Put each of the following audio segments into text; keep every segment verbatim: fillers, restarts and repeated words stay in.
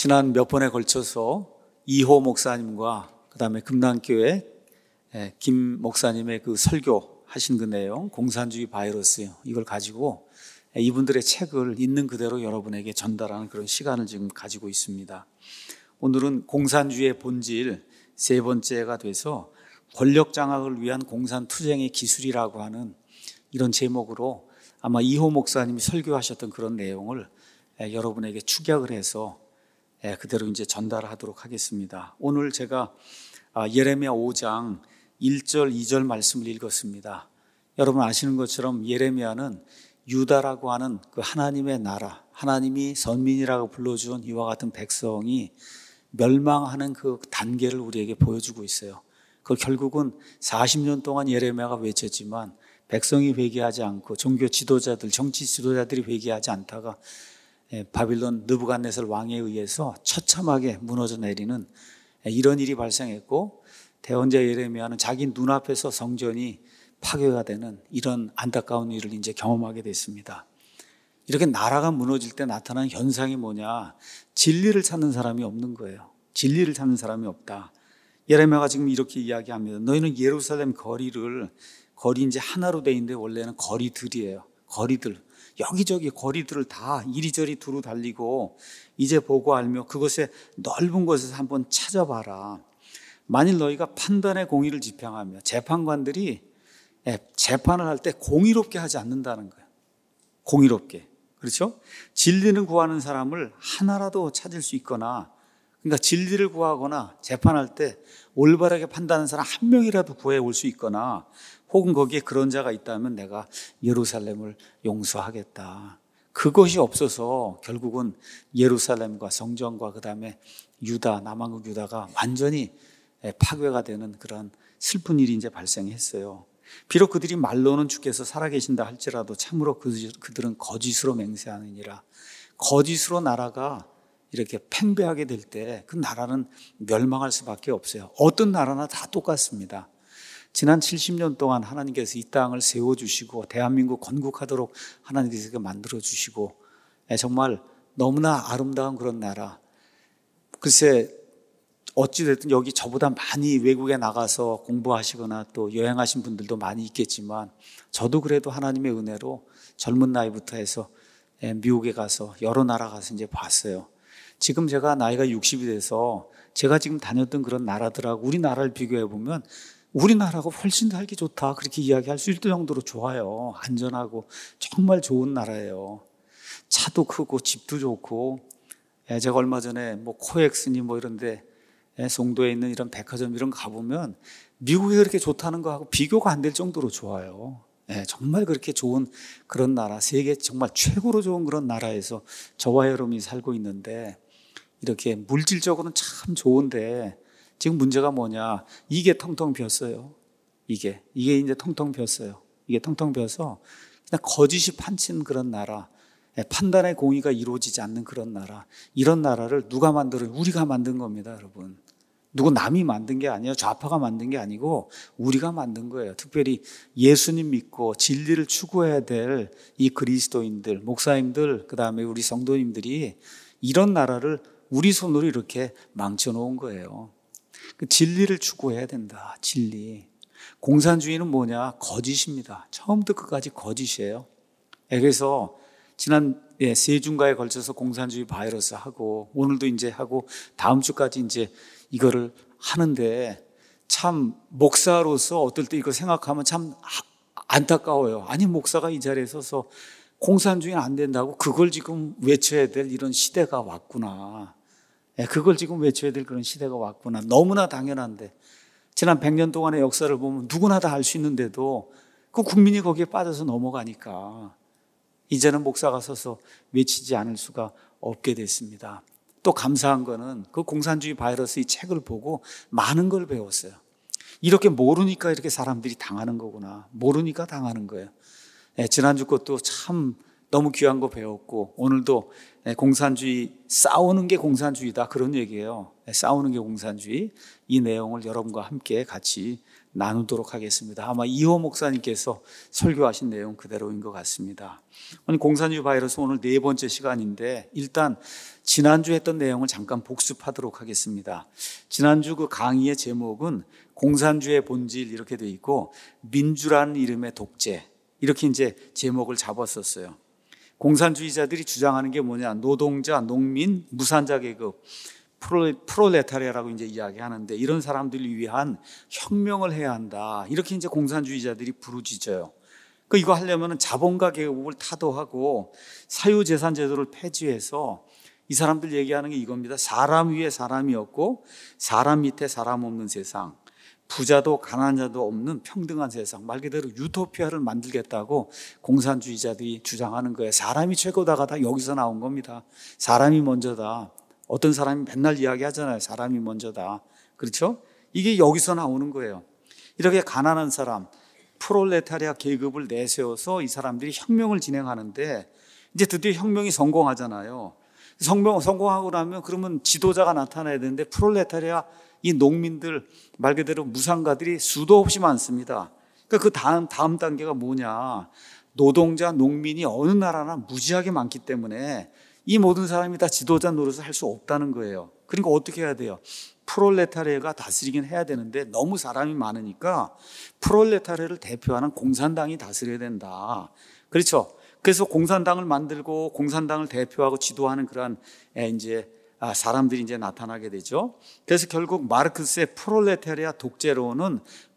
지난 몇 번에 걸쳐서 이호 목사님과 그 다음에 금남교회 김 목사님의 그 설교하신 그 내용, 공산주의 바이러스, 이걸 가지고 이분들의 책을 있는 그대로 여러분에게 전달하는 그런 시간을 지금 가지고 있습니다. 오늘은 공산주의의 본질 세 번째가 돼서 권력 장악을 위한 공산투쟁의 기술이라고 하는 이런 제목으로 아마 이호 목사님이 설교하셨던 그런 내용을 여러분에게 축약을 해서 그대로 이제 전달하도록 하겠습니다. 오늘 제가 예레미야 오 장 일 절 이 절 말씀을 읽었습니다. 여러분 아시는 것처럼 예레미야는 유다라고 하는 그 하나님의 나라, 하나님이 선민이라고 불러준 이와 같은 백성이 멸망하는 그 단계를 우리에게 보여주고 있어요. 그 결국은 사십 년 동안 예레미야가 외쳤지만 백성이 회개하지 않고 종교 지도자들, 정치 지도자들이 회개하지 않다가 바빌론 느부갓네살 왕에 의해서 처참하게 무너져 내리는 이런 일이 발생했고, 대언자 예레미야는 자기 눈앞에서 성전이 파괴가 되는 이런 안타까운 일을 이제 경험하게 됐습니다. 이렇게 나라가 무너질 때 나타나는 현상이 뭐냐? 진리를 찾는 사람이 없는 거예요. 진리를 찾는 사람이 없다. 예레미야가 지금 이렇게 이야기합니다. 너희는 예루살렘 거리를, 거리 이제 하나로 돼 있는데 원래는 거리들이에요. 거리들. 여기저기 거리들을 다 이리저리 두루 달리고 이제 보고 알며 그것의 넓은 곳에서 한번 찾아봐라. 만일 너희가 판단의 공의를 지평하며 재판관들이 재판을 할 때 공의롭게 하지 않는다는 거예요. 공의롭게. 그렇죠? 진리를 구하는 사람을 하나라도 찾을 수 있거나, 그러니까 진리를 구하거나 재판할 때 올바르게 판단하는 사람 한 명이라도 구해올 수 있거나, 혹은 거기에 그런 자가 있다면 내가 예루살렘을 용서하겠다. 그것이 없어서 결국은 예루살렘과 성전과 그 다음에 유다, 남왕국 유다가 완전히 파괴가 되는 그런 슬픈 일이 이제 발생했어요. 비록 그들이 말로는 주께서 살아계신다 할지라도 참으로 그들은 거짓으로 맹세하느니라. 거짓으로 나라가 이렇게 팽배하게 될 때 그 나라는 멸망할 수밖에 없어요. 어떤 나라나 다 똑같습니다. 지난 칠십 년 동안 하나님께서 이 땅을 세워주시고 대한민국 건국하도록 하나님께서 만들어주시고 정말 너무나 아름다운 그런 나라. 글쎄 어찌됐든 여기 저보다 많이 외국에 나가서 공부하시거나 또 여행하신 분들도 많이 있겠지만, 저도 그래도 하나님의 은혜로 젊은 나이부터 해서 미국에 가서 여러 나라 가서 이제 봤어요. 지금 제가 나이가 육십이 돼서 제가 지금 다녔던 그런 나라들하고 우리나라를 비교해 보면 우리나라가 훨씬 더 살기 좋다, 그렇게 이야기할 수 있을 정도로 좋아요. 안전하고 정말 좋은 나라예요. 차도 크고 집도 좋고. 제가 얼마 전에 뭐 코엑스니 뭐 이런데 송도에 있는 이런 백화점 이런 거 가보면 미국이 그렇게 좋다는 거하고 비교가 안 될 정도로 좋아요. 정말 그렇게 좋은 그런 나라, 세계 정말 최고로 좋은 그런 나라에서 저와 여러분이 살고 있는데, 이렇게 물질적으로는 참 좋은데 지금 문제가 뭐냐? 이게 텅텅 비었어요. 이게 이게 이제 텅텅 비었어요. 이게 텅텅 비어서 그냥 거짓이 판친 그런 나라, 판단의 공의가 이루어지지 않는 그런 나라. 이런 나라를 누가 만들어요? 우리가 만든 겁니다, 여러분. 누구 남이 만든 게 아니에요. 좌파가 만든 게 아니고 우리가 만든 거예요. 특별히 예수님 믿고 진리를 추구해야 될 이 그리스도인들, 목사님들, 그 다음에 우리 성도님들이 이런 나라를 우리 손으로 이렇게 망쳐놓은 거예요. 그 진리를 추구해야 된다. 진리. 공산주의는 뭐냐? 거짓입니다. 처음부터 끝까지 거짓이에요. 그래서 지난 세 주간에 걸쳐서 공산주의 바이러스 하고 오늘도 이제 하고 다음 주까지 이제 이거를 하는데, 참 목사로서 어떨 때 이거 생각하면 참 안타까워요. 아니 목사가 이 자리에 서서 공산주의는 안 된다고 그걸 지금 외쳐야 될 이런 시대가 왔구나. 그걸 지금 외쳐야 될 그런 시대가 왔구나. 너무나 당연한데, 지난 백 년 동안의 역사를 보면 누구나 다 알 수 있는데도 그 국민이 거기에 빠져서 넘어가니까 이제는 목사가 서서 외치지 않을 수가 없게 됐습니다. 또 감사한 거는 그 공산주의 바이러스 이 책을 보고 많은 걸 배웠어요. 이렇게 모르니까 이렇게 사람들이 당하는 거구나. 모르니까 당하는 거예요. 지난주 것도 참 너무 귀한 거 배웠고, 오늘도 공산주의, 싸우는 게 공산주의다, 그런 얘기예요. 싸우는 게 공산주의. 이 내용을 여러분과 함께 같이 나누도록 하겠습니다. 아마 이호 목사님께서 설교하신 내용 그대로인 것 같습니다. 오늘 공산주의 바이러스 오늘 네 번째 시간인데 일단 지난주 했던 내용을 잠깐 복습하도록 하겠습니다. 지난주 그 강의의 제목은 공산주의 본질 이렇게 돼 있고 민주라는 이름의 독재 이렇게 이제 제목을 잡았었어요. 공산주의자들이 주장하는 게 뭐냐? 노동자, 농민, 무산자 계급, 프롤레타리아라고 이제 이야기하는데 이런 사람들을 위한 혁명을 해야 한다. 이렇게 이제 공산주의자들이 부르짖어요. 그 이거 하려면 자본가 계급을 타도하고 사유재산 제도를 폐지해서 이 사람들 얘기하는 게 이겁니다. 사람 위에 사람이 없고 사람 밑에 사람 없는 세상, 부자도 가난자도 없는 평등한 세상, 말 그대로 유토피아를 만들겠다고 공산주의자들이 주장하는 거예요. 사람이 최고다가 다 여기서 나온 겁니다. 사람이 먼저다. 어떤 사람이 맨날 이야기하잖아요. 사람이 먼저다. 그렇죠? 이게 여기서 나오는 거예요. 이렇게 가난한 사람, 프롤레타리아 계급을 내세워서 이 사람들이 혁명을 진행하는데 이제 드디어 혁명이 성공하잖아요. 성공, 성공하고 나면 그러면 지도자가 나타나야 되는데 프롤레타리아 이 농민들 말 그대로 무상가들이 수도 없이 많습니다. 그러니까 그 다음, 다음 단계가 뭐냐. 노동자, 농민이 어느 나라나 무지하게 많기 때문에 이 모든 사람이 다 지도자 노릇을 할 수 없다는 거예요. 그러니까 어떻게 해야 돼요? 프롤레타리아가 다스리긴 해야 되는데 너무 사람이 많으니까 프롤레타리아를 대표하는 공산당이 다스려야 된다. 그렇죠? 그래서 공산당을 만들고 공산당을 대표하고 지도하는 그러한 이제 사람들이 이제 나타나게 되죠. 그래서 결국 마르크스의 프롤레타리아 독재론은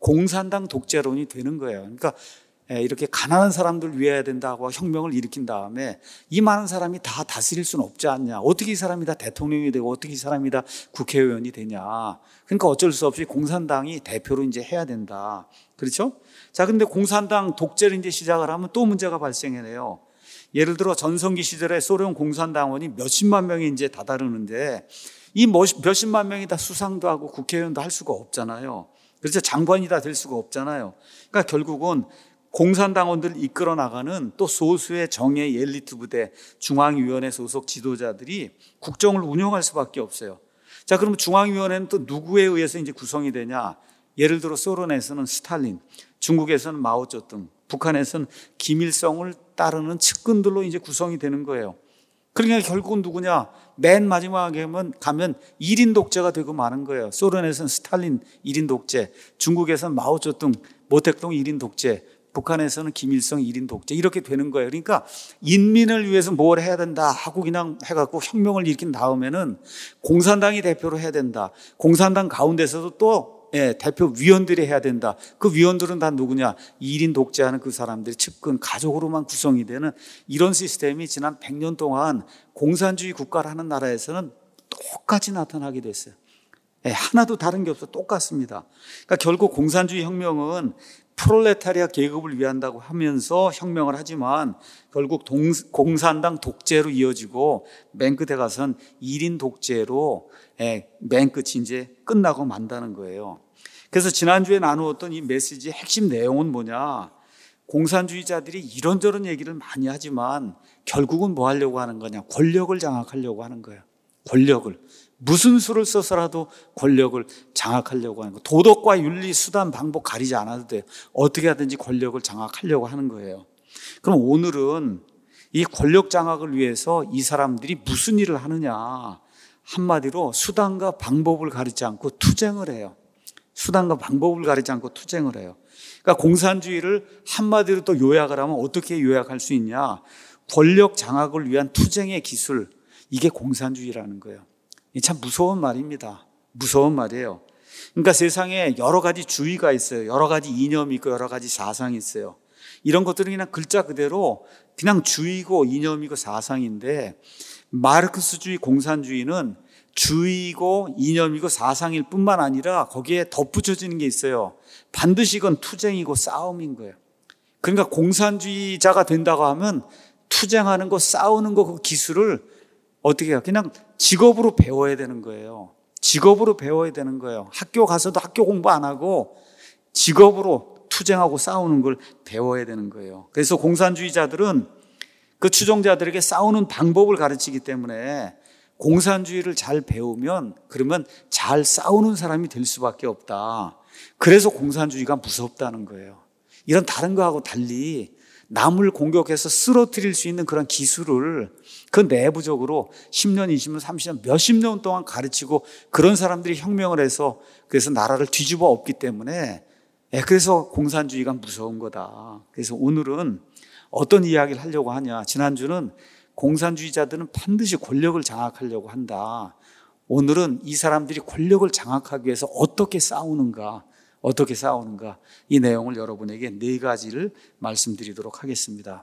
공산당 독재론이 되는 거예요. 그러니까 이렇게 가난한 사람들 위해야 된다고 혁명을 일으킨 다음에 이 많은 사람이 다 다스릴 수는 없지 않냐. 어떻게 이 사람이 다 대통령이 되고 어떻게 이 사람이 다 국회의원이 되냐. 그러니까 어쩔 수 없이 공산당이 대표로 이제 해야 된다. 그렇죠? 자, 근데 공산당 독재를 이제 시작을 하면 또 문제가 발생해요. 예를 들어 전성기 시절에 소련 공산당원이 몇십만 명이 이제 다다르는데 이 몇십만 명이 다 수상도 하고 국회의원도 할 수가 없잖아요. 그렇죠? 장관이 다 될 수가 없잖아요. 그러니까 결국은 공산당원들을 이끌어 나가는 또 소수의 정예 엘리트 부대, 중앙위원회 소속 지도자들이 국정을 운영할 수밖에 없어요. 자, 그러면 중앙위원회는 또 누구에 의해서 이제 구성이 되냐? 예를 들어 소련에서는 스탈린, 중국에서는 마오쩌둥, 북한에서는 김일성을 따르는 측근들로 이제 구성이 되는 거예요. 그러니까 결국은 누구냐? 맨 마지막에 가면 일 인 독재가 되고 마는 거예요. 소련에서는 스탈린 일 인 독재, 중국에서는 마오쩌둥, 모택동 일 인 독재, 북한에서는 김일성 일 인 독재 이렇게 되는 거예요. 그러니까 인민을 위해서 뭘 해야 된다 하고 그냥 해갖고 혁명을 일으킨 다음에는 공산당이 대표로 해야 된다. 공산당 가운데서도 또 예, 대표 위원들이 해야 된다. 그 위원들은 다 누구냐? 일 인 독재하는 그 사람들이 측근, 가족으로만 구성이 되는 이런 시스템이 지난 백 년 동안 공산주의 국가라는 나라에서는 똑같이 나타나게 됐어요. 예, 하나도 다른 게 없어. 똑같습니다. 그러니까 결국 공산주의 혁명은 프롤레타리아 계급을 위한다고 하면서 혁명을 하지만 결국 동, 공산당 독재로 이어지고 맨 끝에 가선 일 인 독재로 예, 맨 끝이 이제 끝나고 만다는 거예요. 그래서 지난주에 나누었던 이 메시지의 핵심 내용은 뭐냐? 공산주의자들이 이런저런 얘기를 많이 하지만 결국은 뭐 하려고 하는 거냐? 권력을 장악하려고 하는 거예요. 권력을. 무슨 수를 써서라도 권력을 장악하려고 하는 거예요. 도덕과 윤리, 수단, 방법 가리지 않아도 돼요. 어떻게 하든지 권력을 장악하려고 하는 거예요. 그럼 오늘은 이 권력 장악을 위해서 이 사람들이 무슨 일을 하느냐? 한마디로 수단과 방법을 가리지 않고 투쟁을 해요. 수단과 방법을 가리지 않고 투쟁을 해요. 그러니까 공산주의를 한마디로 또 요약을 하면 어떻게 요약할 수 있냐? 권력 장악을 위한 투쟁의 기술, 이게 공산주의라는 거예요. 참 무서운 말입니다. 무서운 말이에요. 그러니까 세상에 여러 가지 주의가 있어요. 여러 가지 이념이 있고 여러 가지 사상이 있어요. 이런 것들은 그냥 글자 그대로 그냥 주의고 이념이고 사상인데 마르크스주의 공산주의는 주의고 이념이고 사상일 뿐만 아니라 거기에 덧붙여지는 게 있어요. 반드시 이건 투쟁이고 싸움인 거예요. 그러니까 공산주의자가 된다고 하면 투쟁하는 거, 싸우는 거 그 기술을 어떻게 해요? 그냥 직업으로 배워야 되는 거예요. 직업으로 배워야 되는 거예요. 학교 가서도 학교 공부 안 하고 직업으로 투쟁하고 싸우는 걸 배워야 되는 거예요. 그래서 공산주의자들은 그 추종자들에게 싸우는 방법을 가르치기 때문에 공산주의를 잘 배우면 그러면 잘 싸우는 사람이 될 수밖에 없다. 그래서 공산주의가 무섭다는 거예요. 이런 다른 거하고 달리 남을 공격해서 쓰러뜨릴 수 있는 그런 기술을 그 내부적으로 십 년, 이십 년, 삼십 년, 몇십 년 동안 가르치고 그런 사람들이 혁명을 해서 그래서 나라를 뒤집어 엎기 때문에 그래서 공산주의가 무서운 거다. 그래서 오늘은 어떤 이야기를 하려고 하냐. 지난주는 공산주의자들은 반드시 권력을 장악하려고 한다. 오늘은 이 사람들이 권력을 장악하기 위해서 어떻게 싸우는가, 어떻게 싸우는가 이 내용을 여러분에게 네 가지를 말씀드리도록 하겠습니다.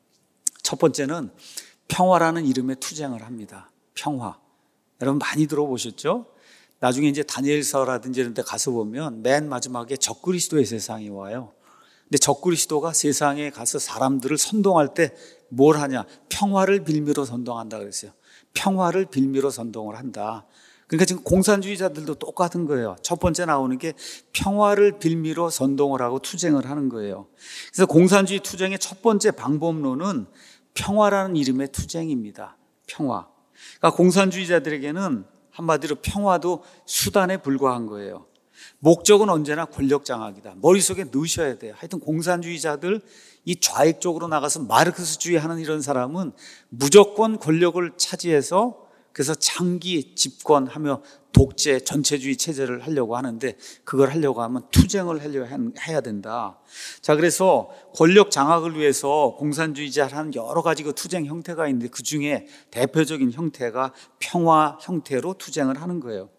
첫 번째는 평화라는 이름의 투쟁을 합니다. 평화. 여러분 많이 들어보셨죠? 나중에 이제 다니엘서라든지 이런 데 가서 보면 맨 마지막에 적그리스도의 세상이 와요. 근데 적그리스도가 세상에 가서 사람들을 선동할 때 뭘 하냐? 평화를 빌미로 선동한다 그랬어요. 평화를 빌미로 선동을 한다. 그러니까 지금 공산주의자들도 똑같은 거예요. 첫 번째 나오는 게 평화를 빌미로 선동을 하고 투쟁을 하는 거예요. 그래서 공산주의 투쟁의 첫 번째 방법론은 평화라는 이름의 투쟁입니다. 평화. 그러니까 공산주의자들에게는 한마디로 평화도 수단에 불과한 거예요. 목적은 언제나 권력 장악이다. 머릿속에 넣으셔야 돼요. 하여튼 공산주의자들, 이 좌익 쪽으로 나가서 마르크스주의 하는 이런 사람은 무조건 권력을 차지해서 그래서 장기 집권하며 독재, 전체주의 체제를 하려고 하는데 그걸 하려고 하면 투쟁을 하려 해야 된다. 자, 그래서 권력 장악을 위해서 공산주의자를 하는 여러 가지 그 투쟁 형태가 있는데 그 중에 대표적인 형태가 평화 형태로 투쟁을 하는 거예요.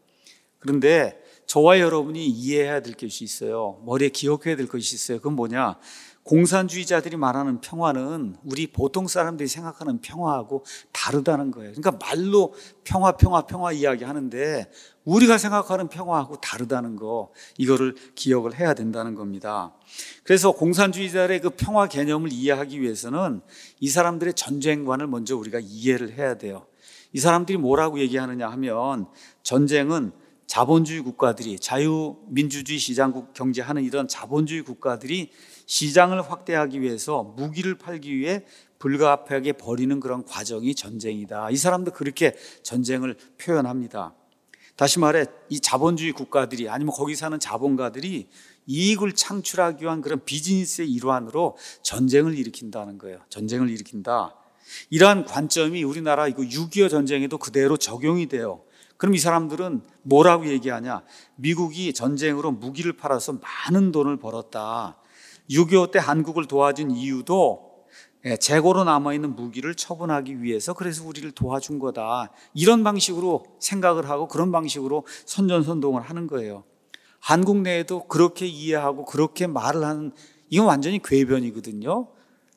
그런데 저와 여러분이 이해해야 될 것이 있어요. 머리에 기억해야 될 것이 있어요. 그건 뭐냐? 공산주의자들이 말하는 평화는 우리 보통 사람들이 생각하는 평화하고 다르다는 거예요. 그러니까 말로 평화, 평화, 평화 이야기하는데 우리가 생각하는 평화하고 다르다는 거, 이거를 기억을 해야 된다는 겁니다. 그래서 공산주의자들의 그 평화 개념을 이해하기 위해서는 이 사람들의 전쟁관을 먼저 우리가 이해를 해야 돼요. 이 사람들이 뭐라고 얘기하느냐 하면 전쟁은 자본주의 국가들이, 자유민주주의 시장국 경제하는 이런 자본주의 국가들이 시장을 확대하기 위해서 무기를 팔기 위해 불가피하게 벌이는 그런 과정이 전쟁이다. 이 사람도 그렇게 전쟁을 표현합니다. 다시 말해 이 자본주의 국가들이 아니면 거기 사는 자본가들이 이익을 창출하기 위한 그런 비즈니스의 일환으로 전쟁을 일으킨다는 거예요. 전쟁을 일으킨다. 이러한 관점이 우리나라 이거 육이오 전쟁에도 그대로 적용이 돼요. 그럼 이 사람들은 뭐라고 얘기하냐? 미국이 전쟁으로 무기를 팔아서 많은 돈을 벌었다. 육이오 때 한국을 도와준 이유도 재고로 남아있는 무기를 처분하기 위해서 그래서 우리를 도와준 거다. 이런 방식으로 생각을 하고 그런 방식으로 선전선동을 하는 거예요. 한국 내에도 그렇게 이해하고 그렇게 말을 하는, 이건 완전히 궤변이거든요.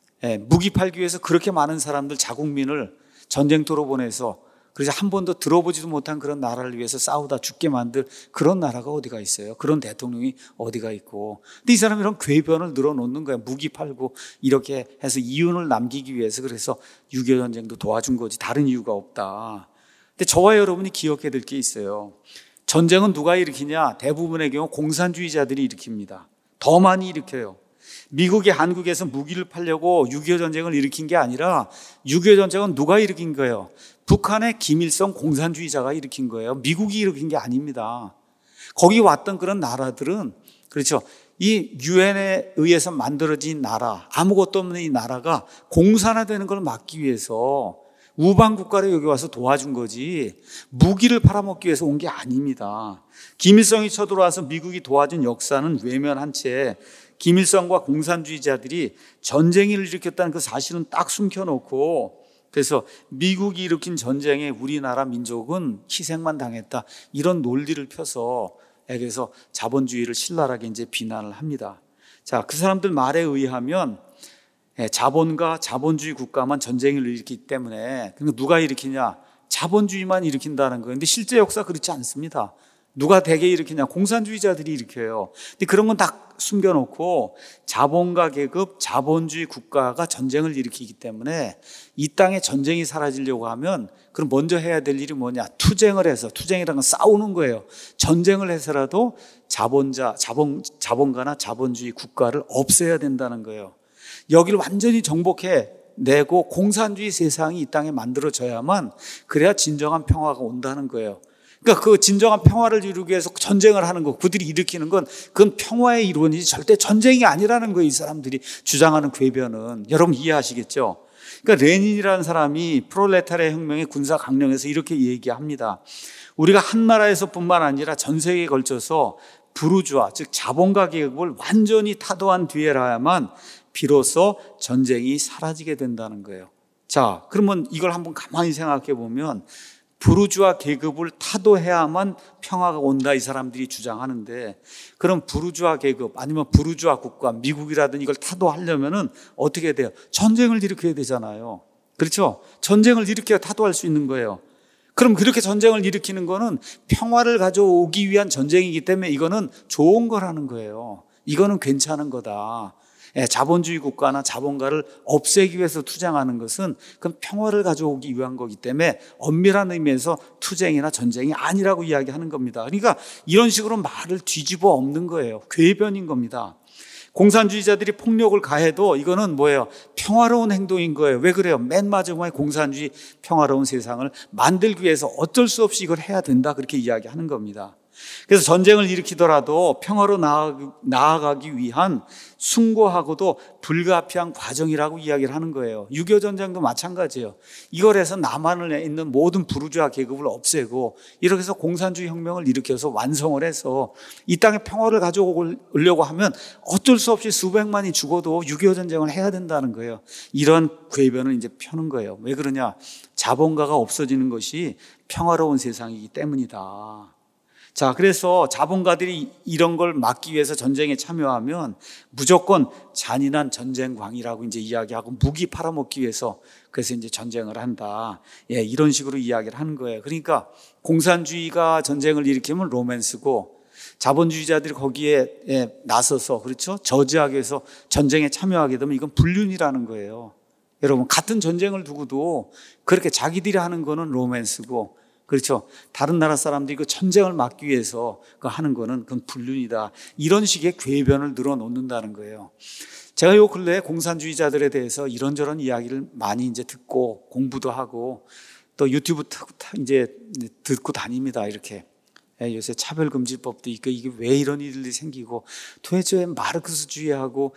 무기 팔기 위해서 그렇게 많은 사람들, 자국민을 전쟁터로 보내서 그래서 한 번도 들어보지도 못한 그런 나라를 위해서 싸우다 죽게 만들 그런 나라가 어디가 있어요? 그런 대통령이 어디가 있고. 근데 이 사람이 이런 궤변을 늘어놓는 거야. 무기 팔고 이렇게 해서 이윤을 남기기 위해서 그래서 육이오 전쟁도 도와준 거지 다른 이유가 없다. 근데 저와 여러분이 기억해야 될 게 있어요. 전쟁은 누가 일으키냐? 대부분의 경우 공산주의자들이 일으킵니다. 더 많이 일으켜요. 미국이 한국에서 무기를 팔려고 육이오 전쟁을 일으킨 게 아니라 육이오 전쟁은 누가 일으킨 거예요? 북한의 김일성 공산주의자가 일으킨 거예요. 미국이 일으킨 게 아닙니다. 거기 왔던 그런 나라들은, 그렇죠, 이 유엔에 의해서 만들어진 나라, 아무것도 없는 이 나라가 공산화되는 걸 막기 위해서 우방 국가를 여기 와서 도와준 거지 무기를 팔아먹기 위해서 온 게 아닙니다. 김일성이 쳐들어와서 미국이 도와준 역사는 외면한 채 김일성과 공산주의자들이 전쟁을 일으켰다는 그 사실은 딱 숨겨놓고 그래서 미국이 일으킨 전쟁에 우리나라 민족은 희생만 당했다. 이런 논리를 펴서 그래서 자본주의를 신랄하게 이제 비난을 합니다. 자, 그 사람들 말에 의하면 자본과 자본주의 국가만 전쟁을 일으키기 때문에 그러니까 누가 일으키냐? 자본주의만 일으킨다는 거예요. 근데 실제 역사 그렇지 않습니다. 누가 대개 일으키냐? 공산주의자들이 일으켜요. 근데 그런 건 다 숨겨놓고 자본가 계급, 자본주의 국가가 전쟁을 일으키기 때문에 이 땅에 전쟁이 사라지려고 하면 그럼 먼저 해야 될 일이 뭐냐? 투쟁을 해서, 투쟁이라는 건 싸우는 거예요. 전쟁을 해서라도 자본자, 자본, 자본가나 자본주의 국가를 없애야 된다는 거예요. 여기를 완전히 정복해 내고 공산주의 세상이 이 땅에 만들어져야만 그래야 진정한 평화가 온다는 거예요. 그러니까 그 진정한 평화를 이루기 위해서 전쟁을 하는 거, 그들이 일으키는 건 그건 평화의 일원이지 절대 전쟁이 아니라는 거예요. 이 사람들이 주장하는 궤변은. 여러분 이해하시겠죠? 그러니까 레닌이라는 사람이 프롤레타리아 혁명의 군사 강령에서 이렇게 얘기합니다. 우리가 한 나라에서뿐만 아니라 전 세계에 걸쳐서 부르주아, 즉 자본가 계급을 완전히 타도한 뒤에라야만 비로소 전쟁이 사라지게 된다는 거예요. 자, 그러면 이걸 한번 가만히 생각해 보면 부르주아 계급을 타도해야만 평화가 온다 이 사람들이 주장하는데, 그럼 부르주아 계급 아니면 부르주아 국가, 미국이라든 이걸 타도하려면은 어떻게 돼요? 전쟁을 일으켜야 되잖아요. 그렇죠? 전쟁을 일으켜야 타도할 수 있는 거예요. 그럼 그렇게 전쟁을 일으키는 거는 평화를 가져오기 위한 전쟁이기 때문에 이거는 좋은 거라는 거예요. 이거는 괜찮은 거다. 예, 자본주의 국가나 자본가를 없애기 위해서 투쟁하는 것은 그건 평화를 가져오기 위한 거기 때문에 엄밀한 의미에서 투쟁이나 전쟁이 아니라고 이야기하는 겁니다. 그러니까 이런 식으로 말을 뒤집어 엎는 거예요. 궤변인 겁니다. 공산주의자들이 폭력을 가해도 이거는 뭐예요? 평화로운 행동인 거예요. 왜 그래요? 맨 마지막에 공산주의 평화로운 세상을 만들기 위해서 어쩔 수 없이 이걸 해야 된다, 그렇게 이야기하는 겁니다. 그래서 전쟁을 일으키더라도 평화로 나아가기 위한 숭고하고도 불가피한 과정이라고 이야기를 하는 거예요. 육이오 전쟁도 마찬가지예요. 이걸 해서 남한에 있는 모든 부르주아 계급을 없애고 이렇게 해서 공산주의 혁명을 일으켜서 완성을 해서 이 땅에 평화를 가져오려고 하면 어쩔 수 없이 수백만이 죽어도 육이오 전쟁을 해야 된다는 거예요. 이런 궤변을 이제 펴는 거예요. 왜 그러냐? 자본가가 없어지는 것이 평화로운 세상이기 때문이다. 자, 그래서 자본가들이 이런 걸 막기 위해서 전쟁에 참여하면 무조건 잔인한 전쟁광이라고 이제 이야기하고 무기 팔아먹기 위해서 그래서 이제 전쟁을 한다. 예, 이런 식으로 이야기를 하는 거예요. 그러니까 공산주의가 전쟁을 일으키면 로맨스고 자본주의자들이 거기에 예, 나서서 그렇죠? 저지하기 위해서 전쟁에 참여하게 되면 이건 불륜이라는 거예요. 여러분, 같은 전쟁을 두고도 그렇게 자기들이 하는 거는 로맨스고, 그렇죠? 다른 나라 사람들이 그 전쟁을 막기 위해서 그 하는 거는 그건 불륜이다. 이런 식의 궤변을 늘어놓는다는 거예요. 제가 요 근래에 공산주의자들에 대해서 이런저런 이야기를 많이 이제 듣고 공부도 하고 또 유튜브 이제 듣고 다닙니다. 이렇게. 요새 차별금지법도 있고 이게 왜 이런 일들이 생기고 도대체 마르크스주의하고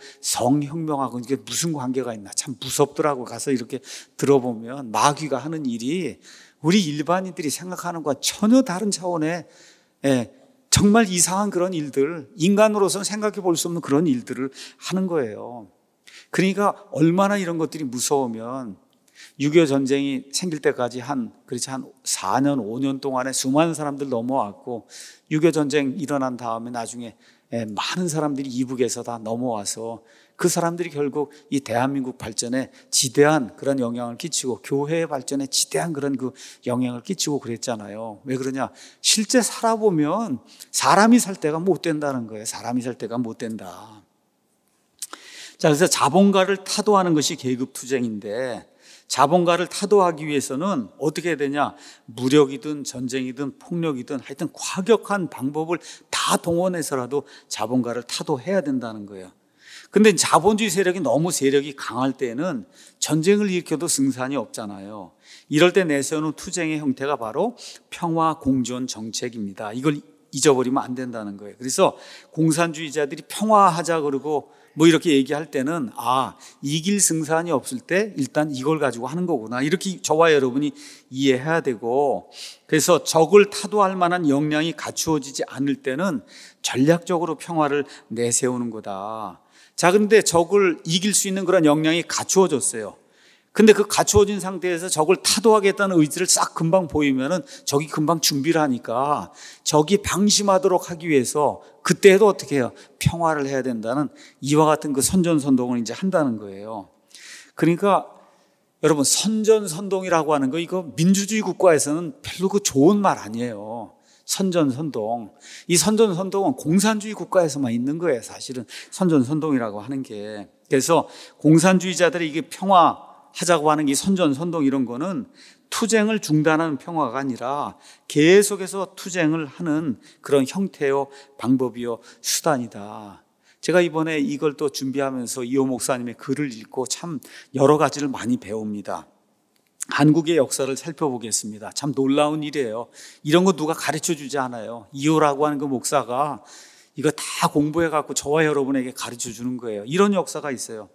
성혁명하고 이게 무슨 관계가 있나 참 무섭더라고. 가서 이렇게 들어보면 마귀가 하는 일이 우리 일반인들이 생각하는 것과 전혀 다른 차원의 예, 정말 이상한 그런 일들, 인간으로서는 생각해 볼 수 없는 그런 일들을 하는 거예요. 그러니까 얼마나 이런 것들이 무서우면 육이오 전쟁이 생길 때까지 한, 그렇지, 한 사 년, 오 년 동안에 수많은 사람들 넘어왔고 육이오 전쟁 일어난 다음에 나중에 예, 많은 사람들이 이북에서 다 넘어와서 그 사람들이 결국 이 대한민국 발전에 지대한 그런 영향을 끼치고 교회의 발전에 지대한 그런 그 영향을 끼치고 그랬잖아요. 왜 그러냐? 실제 살아보면 사람이 살 때가 못 된다는 거예요. 사람이 살 때가 못 된다. 자, 그래서 자본가를 타도하는 것이 계급투쟁인데 자본가를 타도하기 위해서는 어떻게 해야 되냐? 무력이든 전쟁이든 폭력이든 하여튼 과격한 방법을 다 동원해서라도 자본가를 타도해야 된다는 거예요. 근데 자본주의 세력이 너무 세력이 강할 때는 전쟁을 일으켜도 승산이 없잖아요. 이럴 때 내세우는 투쟁의 형태가 바로 평화 공존 정책입니다. 이걸 잊어버리면 안 된다는 거예요. 그래서 공산주의자들이 평화하자 그러고 뭐 이렇게 얘기할 때는 아, 이길 승산이 없을 때 일단 이걸 가지고 하는 거구나. 이렇게 저와 여러분이 이해해야 되고, 그래서 적을 타도할 만한 역량이 갖추어지지 않을 때는 전략적으로 평화를 내세우는 거다. 자, 근데 적을 이길 수 있는 그런 역량이 갖추어졌어요. 근데 그 갖추어진 상태에서 적을 타도하겠다는 의지를 싹 금방 보이면은 적이 금방 준비를 하니까 적이 방심하도록 하기 위해서 그때도 어떻게 해요? 평화를 해야 된다는 이와 같은 그 선전선동을 이제 한다는 거예요. 그러니까 여러분, 선전선동이라고 하는 거 이거 민주주의 국가에서는 별로 그 좋은 말 아니에요. 선전선동. 이 선전선동은 공산주의 국가에서만 있는 거예요. 사실은 선전선동이라고 하는 게. 그래서 공산주의자들이 이게 평화하자고 하는 이 선전선동 이런 거는 투쟁을 중단하는 평화가 아니라 계속해서 투쟁을 하는 그런 형태요, 방법이요, 수단이다. 제가 이번에 이걸 또 준비하면서 이호 목사님의 글을 읽고 참 여러 가지를 많이 배웁니다. 한국의 역사를 살펴보겠습니다. 참 놀라운 일이에요. 이런 거 누가 가르쳐 주지 않아요. 이호라고 하는 그 목사가 이거 다 공부해갖고 저와 여러분에게 가르쳐 주는 거예요. 이런 역사가 있어요.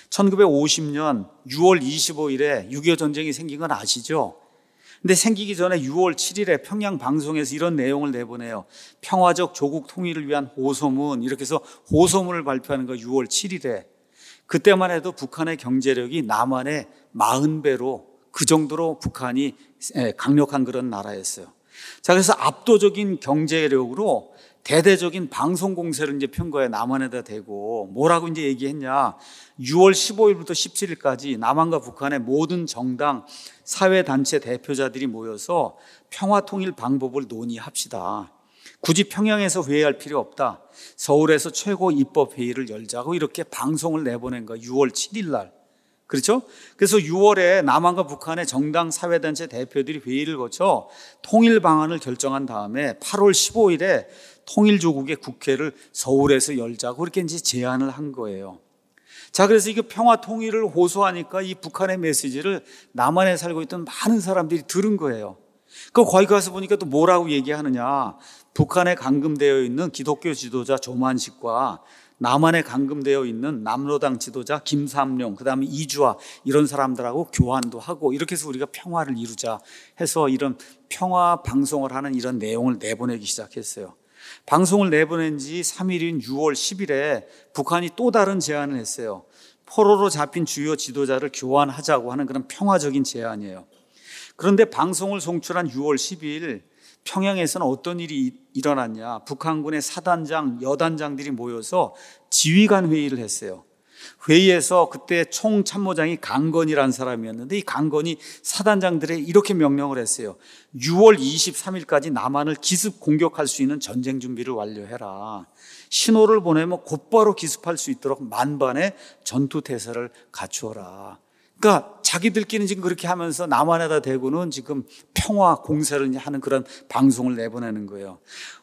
천구백오십 년 유월 이십오일에 육이오 전쟁이 생긴 건 아시죠? 근데 생기기 전에 유월 칠일에 평양 방송에서 이런 내용을 내보내요. 평화적 조국 통일을 위한 호소문, 이렇게 해서 호소문을 발표하는 거 유월 칠일에. 그때만 해도 북한의 경제력이 남한의 사십 배로, 그 정도로 북한이 강력한 그런 나라였어요. 자, 그래서 압도적인 경제력으로 대대적인 방송 공세를 이제 편 거예요. 남한에다 대고. 뭐라고 이제 얘기했냐. 유월 십오일부터 십칠일까지 남한과 북한의 모든 정당, 사회단체 대표자들이 모여서 평화 통일 방법을 논의합시다. 굳이 평양에서 회의할 필요 없다. 서울에서 최고 입법 회의를 열자고 이렇게 방송을 내보낸 거예요. 유월 칠일 날. 그렇죠? 그래서 유월에 남한과 북한의 정당 사회단체 대표들이 회의를 거쳐 통일 방안을 결정한 다음에 팔월 십오일에 통일조국의 국회를 서울에서 열자고 그렇게 이제 제안을 한 거예요. 자, 그래서 이거 평화 통일을 호소하니까 이 북한의 메시지를 남한에 살고 있던 많은 사람들이 들은 거예요. 그 거기 가서 보니까 또 뭐라고 얘기하느냐. 북한에 감금되어 있는 기독교 지도자 조만식과 남한에 감금되어 있는 남로당 지도자 김삼룡, 그 다음에 이주아 이런 사람들하고 교환도 하고 이렇게 해서 우리가 평화를 이루자 해서 이런 평화 방송을 하는 이런 내용을 내보내기 시작했어요. 방송을 내보낸 지 삼일인 유월 십일에 북한이 또 다른 제안을 했어요. 포로로 잡힌 주요 지도자를 교환하자고 하는 그런 평화적인 제안이에요. 그런데 방송을 송출한 유월 십이일 평양에서는 어떤 일이 일어났냐. 북한군의 사단장, 여단장들이 모여서 지휘관 회의를 했어요. 회의에서 그때 총참모장이 강건이라는 사람이었는데 이 강건이 사단장들에 이렇게 명령을 했어요. 유월 이십삼일까지 남한을 기습 공격할 수 있는 전쟁 준비를 완료해라. 신호를 보내면 곧바로 기습할 수 있도록 만반의 전투태세를 갖추어라. 그러니까 자기들끼리는 지금 그렇게 하면서 남한에다 대고는 지금 평화 공세를 하는 그런 방송을 내보내는 거예요.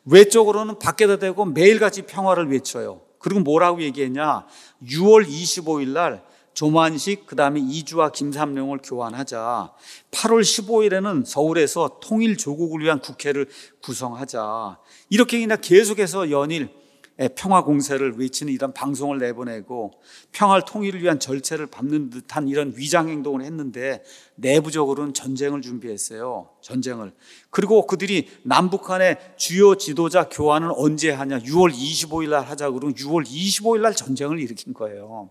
외적으로는 밖에다 대고 매일같이 평화를 외쳐요. 그리고 뭐라고 얘기했냐. 유월 이십오일 날 조만식, 그 다음에 이주와 김삼룡을 교환하자. 팔월 십오일에는 서울에서 통일조국을 위한 국회를 구성하자. 이렇게 그냥 계속해서 연일 평화 공세를 외치는 이런 방송을 내보내고 평화 통일을 위한 절차를 밟는 듯한 이런 위장 행동을 했는데 내부적으로는 전쟁을 준비했어요. 전쟁을. 그리고 그들이 남북한의 주요 지도자 교환은 언제 하냐. 유월 이십오일 날 하자고 그러면 유월 이십오일 날 전쟁을 일으킨 거예요.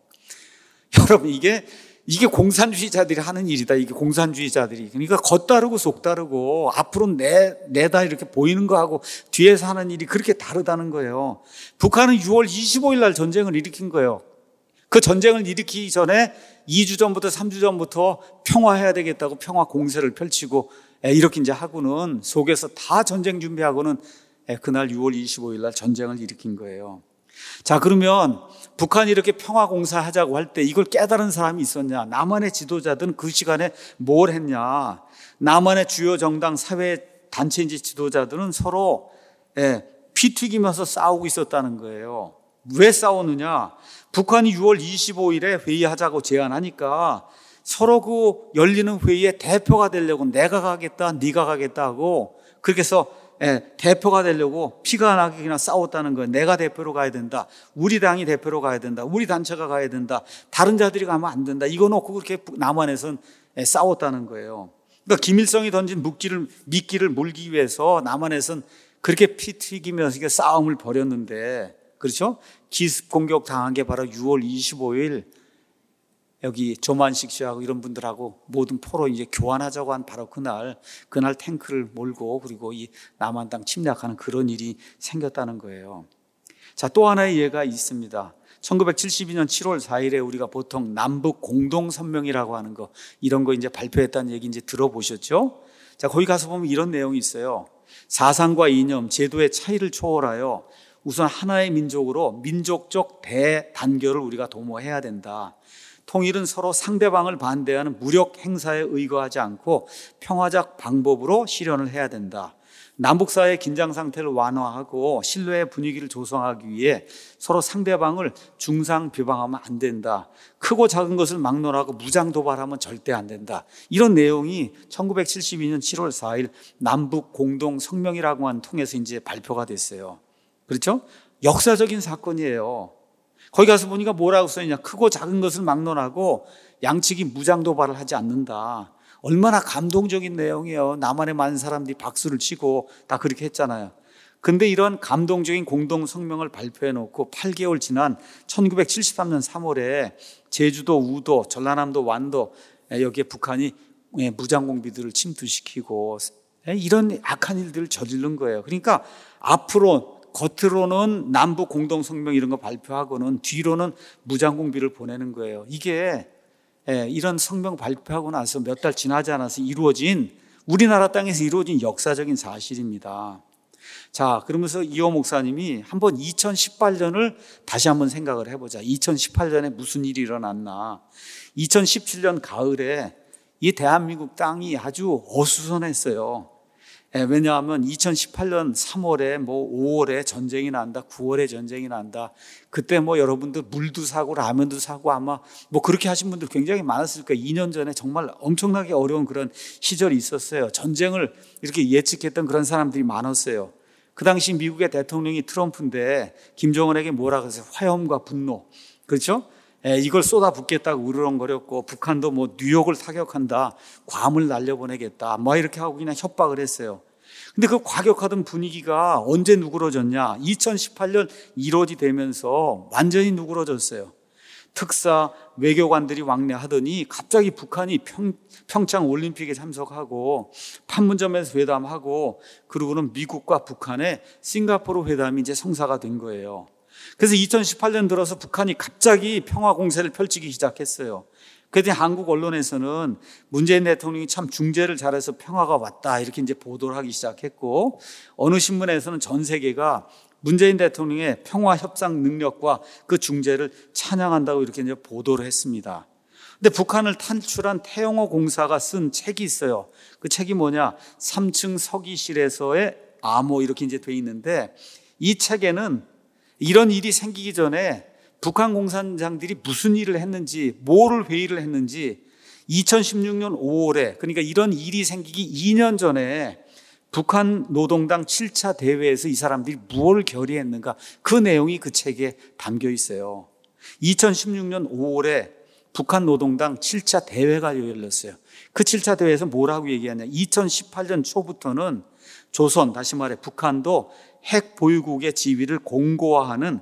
여러분, 이게 이게 공산주의자들이 하는 일이다. 이게 공산주의자들이. 그러니까 겉다르고 속다르고 앞으로 내, 내다 이렇게 보이는 거하고 뒤에서 하는 일이 그렇게 다르다는 거예요. 북한은 유월 이십오일 날 전쟁을 일으킨 거예요. 그 전쟁을 일으키기 전에 이 주 전부터 삼 주 전부터 평화해야 되겠다고 평화 공세를 펼치고 이렇게 이제 하고는 속에서 다 전쟁 준비하고는 그날 유월 이십오일 날 전쟁을 일으킨 거예요. 자, 그러면 북한이 이렇게 평화 공사하자고 할 때 이걸 깨달은 사람이 있었냐? 남한의 지도자들은 그 시간에 뭘 했냐? 남한의 주요 정당 사회 단체인지 지도자들은 서로 예, 피 튀기면서 싸우고 있었다는 거예요. 왜 싸우느냐? 북한이 유월 이십오일에 회의하자고 제안하니까 서로 그 열리는 회의에 대표가 되려고 내가 가겠다, 네가 가겠다 하고 그렇게 해서 예, 대표가 되려고 피가 나게 그냥 싸웠다는 거예요. 내가 대표로 가야 된다. 우리 당이 대표로 가야 된다. 우리 단체가 가야 된다. 다른 자들이 가면 안 된다. 이거 놓고 그렇게 남한에서는 예, 싸웠다는 거예요. 그러니까 김일성이 던진 묵기를, 미끼를 물기 위해서 남한에서는 그렇게 피 튀기면서 싸움을 벌였는데, 그렇죠? 기습 공격 당한 게 바로 유월 이십오일 여기 조만식 씨하고 이런 분들하고 모든 포로 이제 교환하자고 한 바로 그날, 그날 탱크를 몰고 그리고 이 남한 땅 침략하는 그런 일이 생겼다는 거예요. 자, 또 하나의 예가 있습니다. 천구백칠십이년 칠월 사일에 우리가 보통 남북 공동선명이라고 하는 거, 이런 거 이제 발표했다는 얘기 이제 들어보셨죠? 자, 거기 가서 보면 이런 내용이 있어요. 사상과 이념, 제도의 차이를 초월하여 우선 하나의 민족으로 민족적 대단결을 우리가 도모해야 된다. 통일은 서로 상대방을 반대하는 무력 행사에 의거하지 않고 평화적 방법으로 실현을 해야 된다. 남북사이의 긴장 상태를 완화하고 신뢰의 분위기를 조성하기 위해 서로 상대방을 중상 비방하면 안 된다. 크고 작은 것을 막론하고 무장 도발하면 절대 안 된다. 이런 내용이 천구백칠십이 년 칠월 사일 남북 공동 성명이라고 한 통해서 이제 발표가 됐어요. 그렇죠? 역사적인 사건이에요. 거기 가서 보니까 뭐라고 써있냐. 크고 작은 것을 막론하고 양측이 무장 도발을 하지 않는다. 얼마나 감동적인 내용이에요. 남한의 많은 사람들이 박수를 치고 다 그렇게 했잖아요. 근데 이런 감동적인 공동 성명을 발표해 놓고 팔 개월 지난 천구백칠십삼 년 삼월에 제주도, 우도, 전라남도, 완도 여기에 북한이 무장공비들을 침투시키고 이런 악한 일들을 저지른 거예요. 그러니까 앞으로 겉으로는 남북 공동 성명 이런 거 발표하고는 뒤로는 무장공비를 보내는 거예요. 이게 이런 성명 발표하고 나서 몇 달 지나지 않아서 이루어진, 우리나라 땅에서 이루어진 역사적인 사실입니다. 자, 그러면서 이호 목사님이 한번 이천십팔 년을 다시 한번 생각을 해보자. 이천십팔 년에 무슨 일이 일어났나. 이천십칠 년 가을에 이 대한민국 땅이 아주 어수선했어요. 왜냐하면 이천십팔 년 삼월에 뭐 오월에 전쟁이 난다, 구월에 전쟁이 난다. 그때 뭐 여러분들 물도 사고 라면도 사고 아마 뭐 그렇게 하신 분들 굉장히 많았을 거예요. 이 년 전에 정말 엄청나게 어려운 그런 시절이 있었어요. 전쟁을 이렇게 예측했던 그런 사람들이 많았어요. 그 당시 미국의 대통령이 트럼프인데 김정은에게 뭐라 그랬어요? 화염과 분노. 그렇죠? 예, 이걸 쏟아붓겠다고 으르렁거렸고, 북한도 뭐 뉴욕을 타격한다, 괌을 날려보내겠다, 뭐 이렇게 하고 그냥 협박을 했어요. 근데 그 과격하던 분위기가 언제 누그러졌냐? 이천십팔 년 일월이 되면서 완전히 누그러졌어요. 특사 외교관들이 왕래하더니 갑자기 북한이 평, 평창 올림픽에 참석하고 판문점에서 회담하고, 그러고는 미국과 북한의 싱가포르 회담이 이제 성사가 된 거예요. 그래서 이천십팔 년 들어서 북한이 갑자기 평화 공세를 펼치기 시작했어요. 그때 한국 언론에서는 문재인 대통령이 참 중재를 잘해서 평화가 왔다 이렇게 이제 보도를 하기 시작했고, 어느 신문에서는 전 세계가 문재인 대통령의 평화 협상 능력과 그 중재를 찬양한다고 이렇게 이제 보도를 했습니다. 근데 북한을 탈출한 태영호 공사가 쓴 책이 있어요. 그 책이 뭐냐? 삼 층 서기실에서의 암호 이렇게 이제 돼 있는데, 이 책에는 이런 일이 생기기 전에 북한 공산장들이 무슨 일을 했는지, 뭐를 회의를 했는지, 이천십육 년 오월에, 그러니까 이런 일이 생기기 이 년 전에 북한 노동당 칠 차 대회에서 이 사람들이 무엇을 결의했는가, 그 내용이 그 책에 담겨 있어요. 이천십육 년 오월에 북한 노동당 칠 차 대회가 열렸어요. 그 칠 차 대회에서 뭐라고 얘기하냐? 이천십팔 년 초부터는 조선, 다시 말해 북한도 핵 보유국의 지위를 공고화하는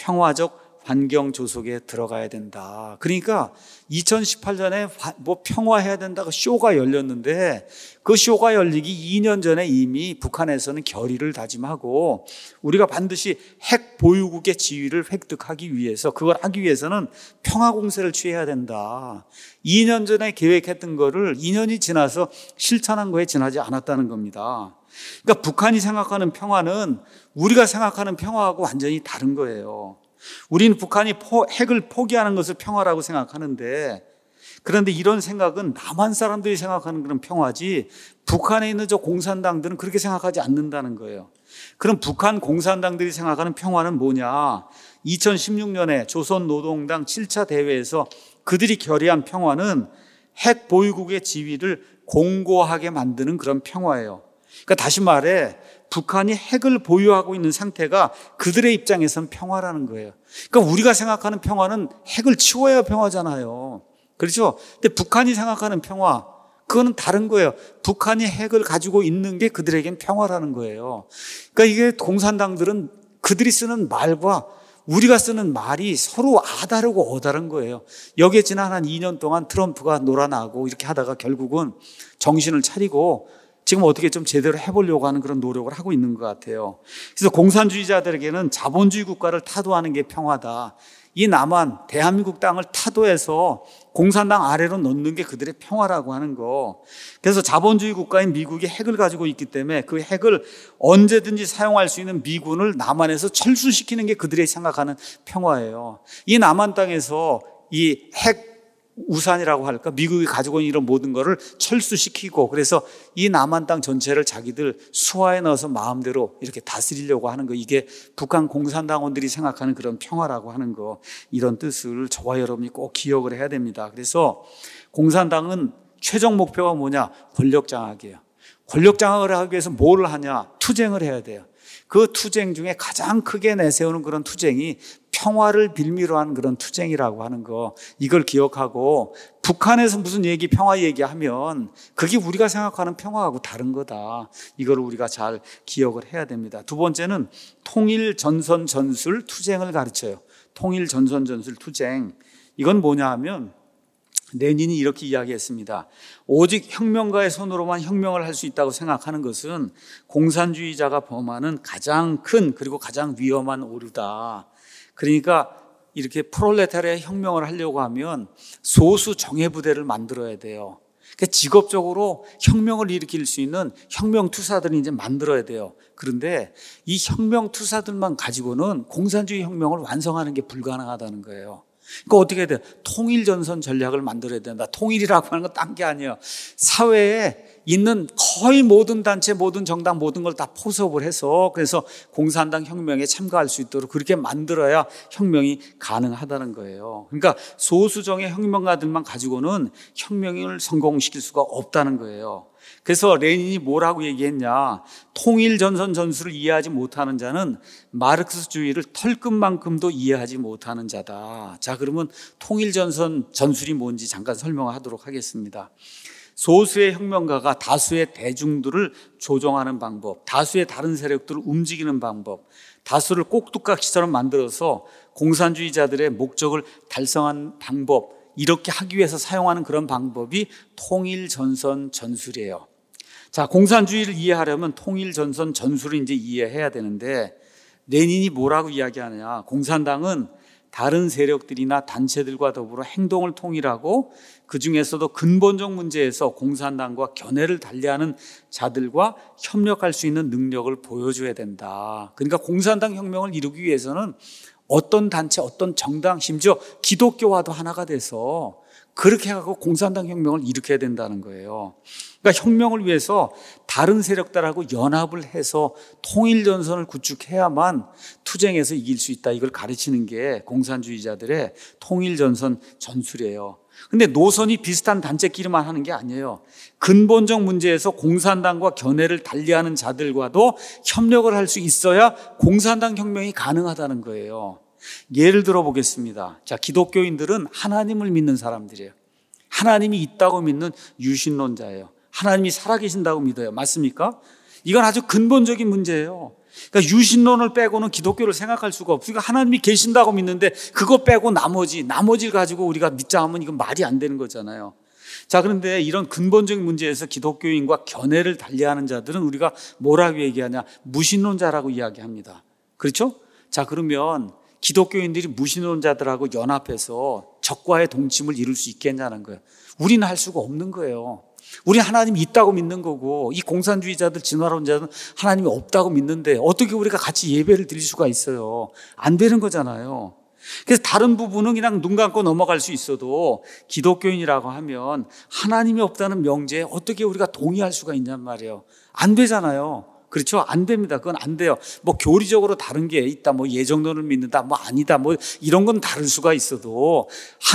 평화적 환경 조속에 들어가야 된다. 그러니까 이천십팔 년에 뭐 평화해야 된다고 쇼가 열렸는데, 그 쇼가 열리기 이 년 전에 이미 북한에서는 결의를 다짐하고, 우리가 반드시 핵 보유국의 지위를 획득하기 위해서, 그걸 하기 위해서는 평화 공세를 취해야 된다. 이 년 전에 계획했던 거를 이 년이 지나서 실천한 거에 지나지 않았다는 겁니다. 그러니까 북한이 생각하는 평화는 우리가 생각하는 평화하고 완전히 다른 거예요. 우리는 북한이 포, 핵을 포기하는 것을 평화라고 생각하는데, 그런데 이런 생각은 남한 사람들이 생각하는 그런 평화지 북한에 있는 저 공산당들은 그렇게 생각하지 않는다는 거예요. 그럼 북한 공산당들이 생각하는 평화는 뭐냐? 이천십육 년에 조선노동당 칠 차 대회에서 그들이 결의한 평화는 핵 보유국의 지위를 공고하게 만드는 그런 평화예요. 그러니까 다시 말해 북한이 핵을 보유하고 있는 상태가 그들의 입장에서는 평화라는 거예요. 그러니까 우리가 생각하는 평화는 핵을 치워야 평화잖아요. 그렇죠? 근데 북한이 생각하는 평화, 그거는 다른 거예요. 북한이 핵을 가지고 있는 게 그들에겐 평화라는 거예요. 그러니까 이게 공산당들은 그들이 쓰는 말과 우리가 쓰는 말이 서로 아다르고 어다른 거예요. 여기에 지난 한 이 년 동안 트럼프가 놀아나고 이렇게 하다가 결국은 정신을 차리고 지금 어떻게 좀 제대로 해보려고 하는 그런 노력을 하고 있는 것 같아요. 그래서 공산주의자들에게는 자본주의 국가를 타도하는 게 평화다. 이 남한, 대한민국 땅을 타도해서 공산당 아래로 넣는 게 그들의 평화라고 하는 거. 그래서 자본주의 국가인 미국이 핵을 가지고 있기 때문에 그 핵을 언제든지 사용할 수 있는 미군을 남한에서 철수시키는 게 그들이 생각하는 평화예요. 이 남한 땅에서 이 핵 우산이라고 할까? 미국이 가지고 있는 이런 모든 거를 철수시키고 그래서 이 남한 땅 전체를 자기들 수하에 넣어서 마음대로 이렇게 다스리려고 하는 거, 이게 북한 공산당원들이 생각하는 그런 평화라고 하는 거, 이런 뜻을 저와 여러분이 꼭 기억을 해야 됩니다. 그래서 공산당은 최종 목표가 뭐냐? 권력 장악이에요. 권력 장악을 하기 위해서 뭘 하냐? 투쟁을 해야 돼요. 그 투쟁 중에 가장 크게 내세우는 그런 투쟁이 평화를 빌미로 한 그런 투쟁이라고 하는 거, 이걸 기억하고 북한에서 무슨 얘기, 평화 얘기하면 그게 우리가 생각하는 평화하고 다른 거다. 이걸 우리가 잘 기억을 해야 됩니다. 두 번째는 통일 전선 전술 투쟁을 가르쳐요. 통일 전선 전술 투쟁. 이건 뭐냐 하면 레닌이 이렇게 이야기했습니다. 오직 혁명가의 손으로만 혁명을 할 수 있다고 생각하는 것은 공산주의자가 범하는 가장 큰 그리고 가장 위험한 오류다. 그러니까 이렇게 프롤레타리아 혁명을 하려고 하면 소수 정예부대를 만들어야 돼요. 그러니까 직업적으로 혁명을 일으킬 수 있는 혁명투사들을 이제 만들어야 돼요. 그런데 이 혁명투사들만 가지고는 공산주의 혁명을 완성하는 게 불가능하다는 거예요. 그러니까 어떻게 해야 돼요? 통일전선 전략을 만들어야 된다. 통일이라고 하는 건 딴 게 아니에요. 사회에 있는 거의 모든 단체, 모든 정당, 모든 걸 다 포섭을 해서 그래서 공산당 혁명에 참가할 수 있도록 그렇게 만들어야 혁명이 가능하다는 거예요. 그러니까 소수정의 혁명가들만 가지고는 혁명을 성공시킬 수가 없다는 거예요. 그래서 레닌이 뭐라고 얘기했냐? 통일전선 전술을 이해하지 못하는 자는 마르크스주의를 털끝만큼도 이해하지 못하는 자다. 자, 그러면 통일전선 전술이 뭔지 잠깐 설명하도록 하겠습니다. 소수의 혁명가가 다수의 대중들을 조종하는 방법, 다수의 다른 세력들을 움직이는 방법, 다수를 꼭두각시처럼 만들어서 공산주의자들의 목적을 달성한 방법, 이렇게 하기 위해서 사용하는 그런 방법이 통일전선 전술이에요. 자, 공산주의를 이해하려면 통일전선 전술을 이제 이해해야 되는데 레닌이 뭐라고 이야기하느냐? 공산당은 다른 세력들이나 단체들과 더불어 행동을 통일하고 그 중에서도 근본적 문제에서 공산당과 견해를 달리하는 자들과 협력할 수 있는 능력을 보여줘야 된다. 그러니까 공산당 혁명을 이루기 위해서는 어떤 단체, 어떤 정당, 심지어 기독교와도 하나가 돼서 그렇게 하고 공산당 혁명을 일으켜야 된다는 거예요. 그러니까 혁명을 위해서 다른 세력들하고 연합을 해서 통일전선을 구축해야만 투쟁에서 이길 수 있다. 이걸 가르치는 게 공산주의자들의 통일전선 전술이에요. 근데 노선이 비슷한 단체끼리만 하는 게 아니에요. 근본적 문제에서 공산당과 견해를 달리하는 자들과도 협력을 할 수 있어야 공산당 혁명이 가능하다는 거예요. 예를 들어 보겠습니다. 자, 기독교인들은 하나님을 믿는 사람들이에요. 하나님이 있다고 믿는 유신론자예요. 하나님이 살아계신다고 믿어요. 맞습니까? 이건 아주 근본적인 문제예요. 그러니까 유신론을 빼고는 기독교를 생각할 수가 없어요. 그러니까 하나님이 계신다고 믿는데 그거 빼고 나머지, 나머지를 가지고 우리가 믿자 하면 이건 말이 안 되는 거잖아요. 자, 그런데 이런 근본적인 문제에서 기독교인과 견해를 달리하는 자들은 우리가 뭐라고 얘기하냐? 무신론자라고 이야기합니다. 그렇죠? 자, 그러면 기독교인들이 무신론자들하고 연합해서 적과의 동침을 이룰 수 있겠냐는 거예요. 우리는 할 수가 없는 거예요. 우리 하나님이 있다고 믿는 거고 이 공산주의자들, 진화론자들은 하나님이 없다고 믿는데 어떻게 우리가 같이 예배를 드릴 수가 있어요? 안 되는 거잖아요. 그래서 다른 부분은 그냥 눈 감고 넘어갈 수 있어도 기독교인이라고 하면 하나님이 없다는 명제에 어떻게 우리가 동의할 수가 있냔 말이에요. 안 되잖아요. 그렇죠? 안 됩니다. 그건 안 돼요. 뭐 교리적으로 다른 게 있다, 뭐 예정론을 믿는다, 뭐 아니다, 뭐 이런 건 다를 수가 있어도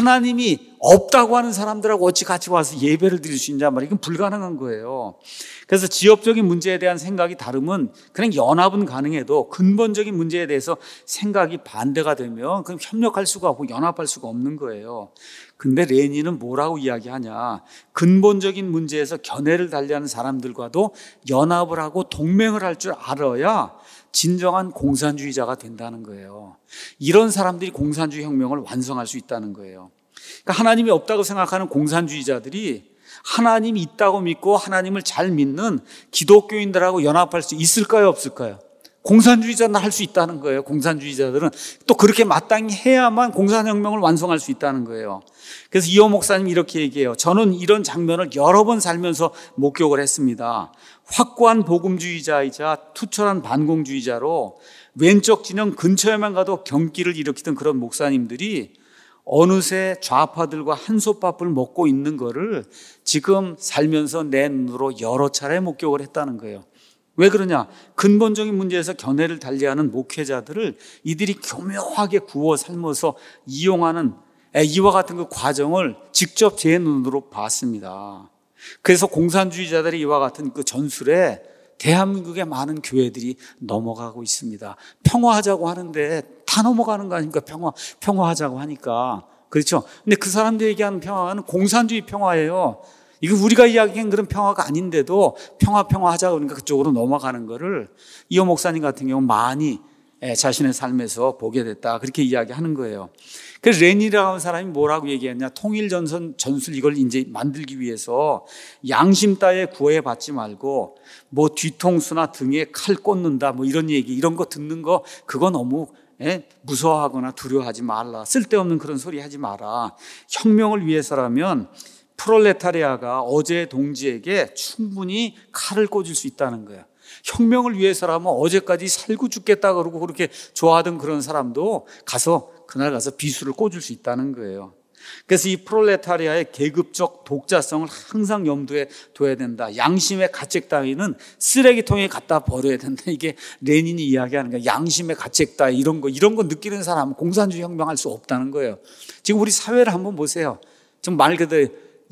하나님이 없다고 하는 사람들하고 어찌 같이 와서 예배를 드릴 수 있냐 말이에요. 이건 불가능한 거예요. 그래서 지역적인 문제에 대한 생각이 다르면 그냥 연합은 가능해도 근본적인 문제에 대해서 생각이 반대가 되면 그럼 협력할 수가 없고 연합할 수가 없는 거예요. 근데 레닌은 뭐라고 이야기하냐? 근본적인 문제에서 견해를 달리하는 사람들과도 연합을 하고 동맹을 할 줄 알아야 진정한 공산주의자가 된다는 거예요. 이런 사람들이 공산주의 혁명을 완성할 수 있다는 거예요. 그러니까 하나님이 없다고 생각하는 공산주의자들이 하나님이 있다고 믿고 하나님을 잘 믿는 기독교인들하고 연합할 수 있을까요? 없을까요? 공산주의자는 할 수 있다는 거예요. 공산주의자들은 또 그렇게 마땅히 해야만 공산혁명을 완성할 수 있다는 거예요. 그래서 이호 목사님이 이렇게 얘기해요. 저는 이런 장면을 여러 번 살면서 목격을 했습니다. 확고한 복음주의자이자 투철한 반공주의자로 왼쪽 진영 근처에만 가도 경기를 일으키던 그런 목사님들이 어느새 좌파들과 한솥밥을 먹고 있는 거를 지금 살면서 내 눈으로 여러 차례 목격을 했다는 거예요. 왜 그러냐? 근본적인 문제에서 견해를 달리하는 목회자들을 이들이 교묘하게 구워 삶아서 이용하는 이와 같은 그 과정을 직접 제 눈으로 봤습니다. 그래서 공산주의자들이 이와 같은 그 전술에 대한민국의 많은 교회들이 넘어가고 있습니다. 평화하자고 하는데 다 넘어가는 거 아닙니까? 평화, 평화하자고 하니까. 그렇죠? 근데 그 사람들이 얘기하는 평화는 공산주의 평화예요. 이거 우리가 이야기한 그런 평화가 아닌데도 평화, 평화하자고 그러니까 그쪽으로 넘어가는 거를 이호 목사님 같은 경우 많이 자신의 삶에서 보게 됐다. 그렇게 이야기하는 거예요. 그래서 레닌이라고 하는 사람이 뭐라고 얘기했냐. 통일전선 전술 이걸 이제 만들기 위해서 양심 따위에 구애받지 말고 뭐 뒤통수나 등에 칼 꽂는다 뭐 이런 얘기 이런 거 듣는 거 그거 너무 예? 무서워하거나 두려워하지 말라. 쓸데없는 그런 소리 하지 마라. 혁명을 위해서라면 프롤레타리아가 어제 동지에게 충분히 칼을 꽂을 수 있다는 거예요. 혁명을 위해서라면 어제까지 살고 죽겠다 그러고 그렇게 좋아하던 그런 사람도 가서 그날 가서 비수를 꽂을 수 있다는 거예요. 그래서 이 프롤레타리아의 계급적 독자성을 항상 염두에 둬야 된다. 양심의 가책 따위는 쓰레기통에 갖다 버려야 된다. 이게 레닌이 이야기하는 거예요. 양심의 가책 따위 이런 거 이런 거 느끼는 사람은 공산주의 혁명할 수 없다는 거예요. 지금 우리 사회를 한번 보세요. 좀 말 그대로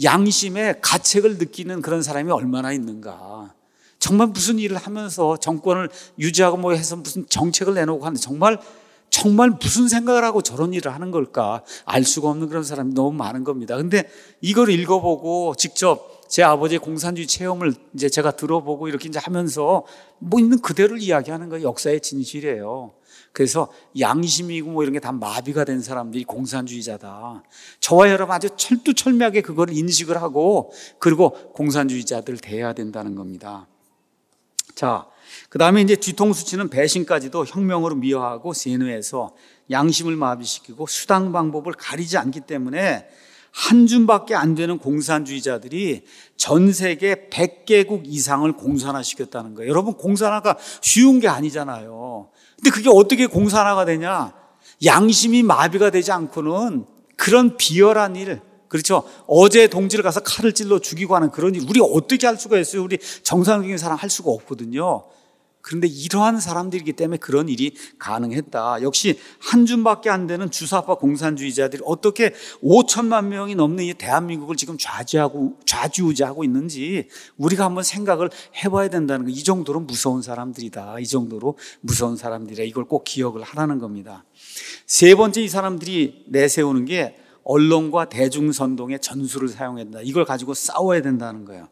양심의 가책을 느끼는 그런 사람이 얼마나 있는가. 정말 무슨 일을 하면서 정권을 유지하고 뭐 해서 무슨 정책을 내놓고 하는데 정말 정말 무슨 생각을 하고 저런 일을 하는 걸까 알 수가 없는 그런 사람이 너무 많은 겁니다. 근데 이걸 읽어보고 직접 제 아버지의 공산주의 체험을 이제 제가 들어보고 이렇게 이제 하면서 뭐 있는 그대로를 이야기하는 거예요. 역사의 진실이에요. 그래서 양심이고 뭐 이런 게 다 마비가 된 사람들이 공산주의자다. 저와 여러분 아주 철두철미하게 그걸 인식을 하고 그리고 공산주의자들 대해야 된다는 겁니다. 자, 그 다음에 이제 뒤통수 치는 배신까지도 혁명으로 미화하고 세뇌해서 양심을 마비시키고 수단 방법을 가리지 않기 때문에 한 줌밖에 안 되는 공산주의자들이 전 세계 백 개국 이상을 공산화시켰다는 거예요. 여러분 공산화가 쉬운 게 아니잖아요. 근데 그게 어떻게 공산화가 되냐? 양심이 마비가 되지 않고는 그런 비열한 일, 그렇죠? 어제 동지를 가서 칼을 찔러 죽이고 하는 그런 일, 우리 어떻게 할 수가 있어요? 우리 정상적인 사람 할 수가 없거든요. 그런데 이러한 사람들이기 때문에 그런 일이 가능했다. 역시 한 줌밖에 안 되는 주사파 공산주의자들이 어떻게 오천만 명이 넘는 이 대한민국을 지금 좌지하고, 좌지우지하고 있는지 우리가 한번 생각을 해봐야 된다는 거. 이 정도로 무서운 사람들이다. 이 정도로 무서운 사람들이다. 이걸 꼭 기억을 하라는 겁니다. 세 번째 이 사람들이 내세우는 게 언론과 대중선동의 전술을 사용해야 된다. 이걸 가지고 싸워야 된다는 거예요.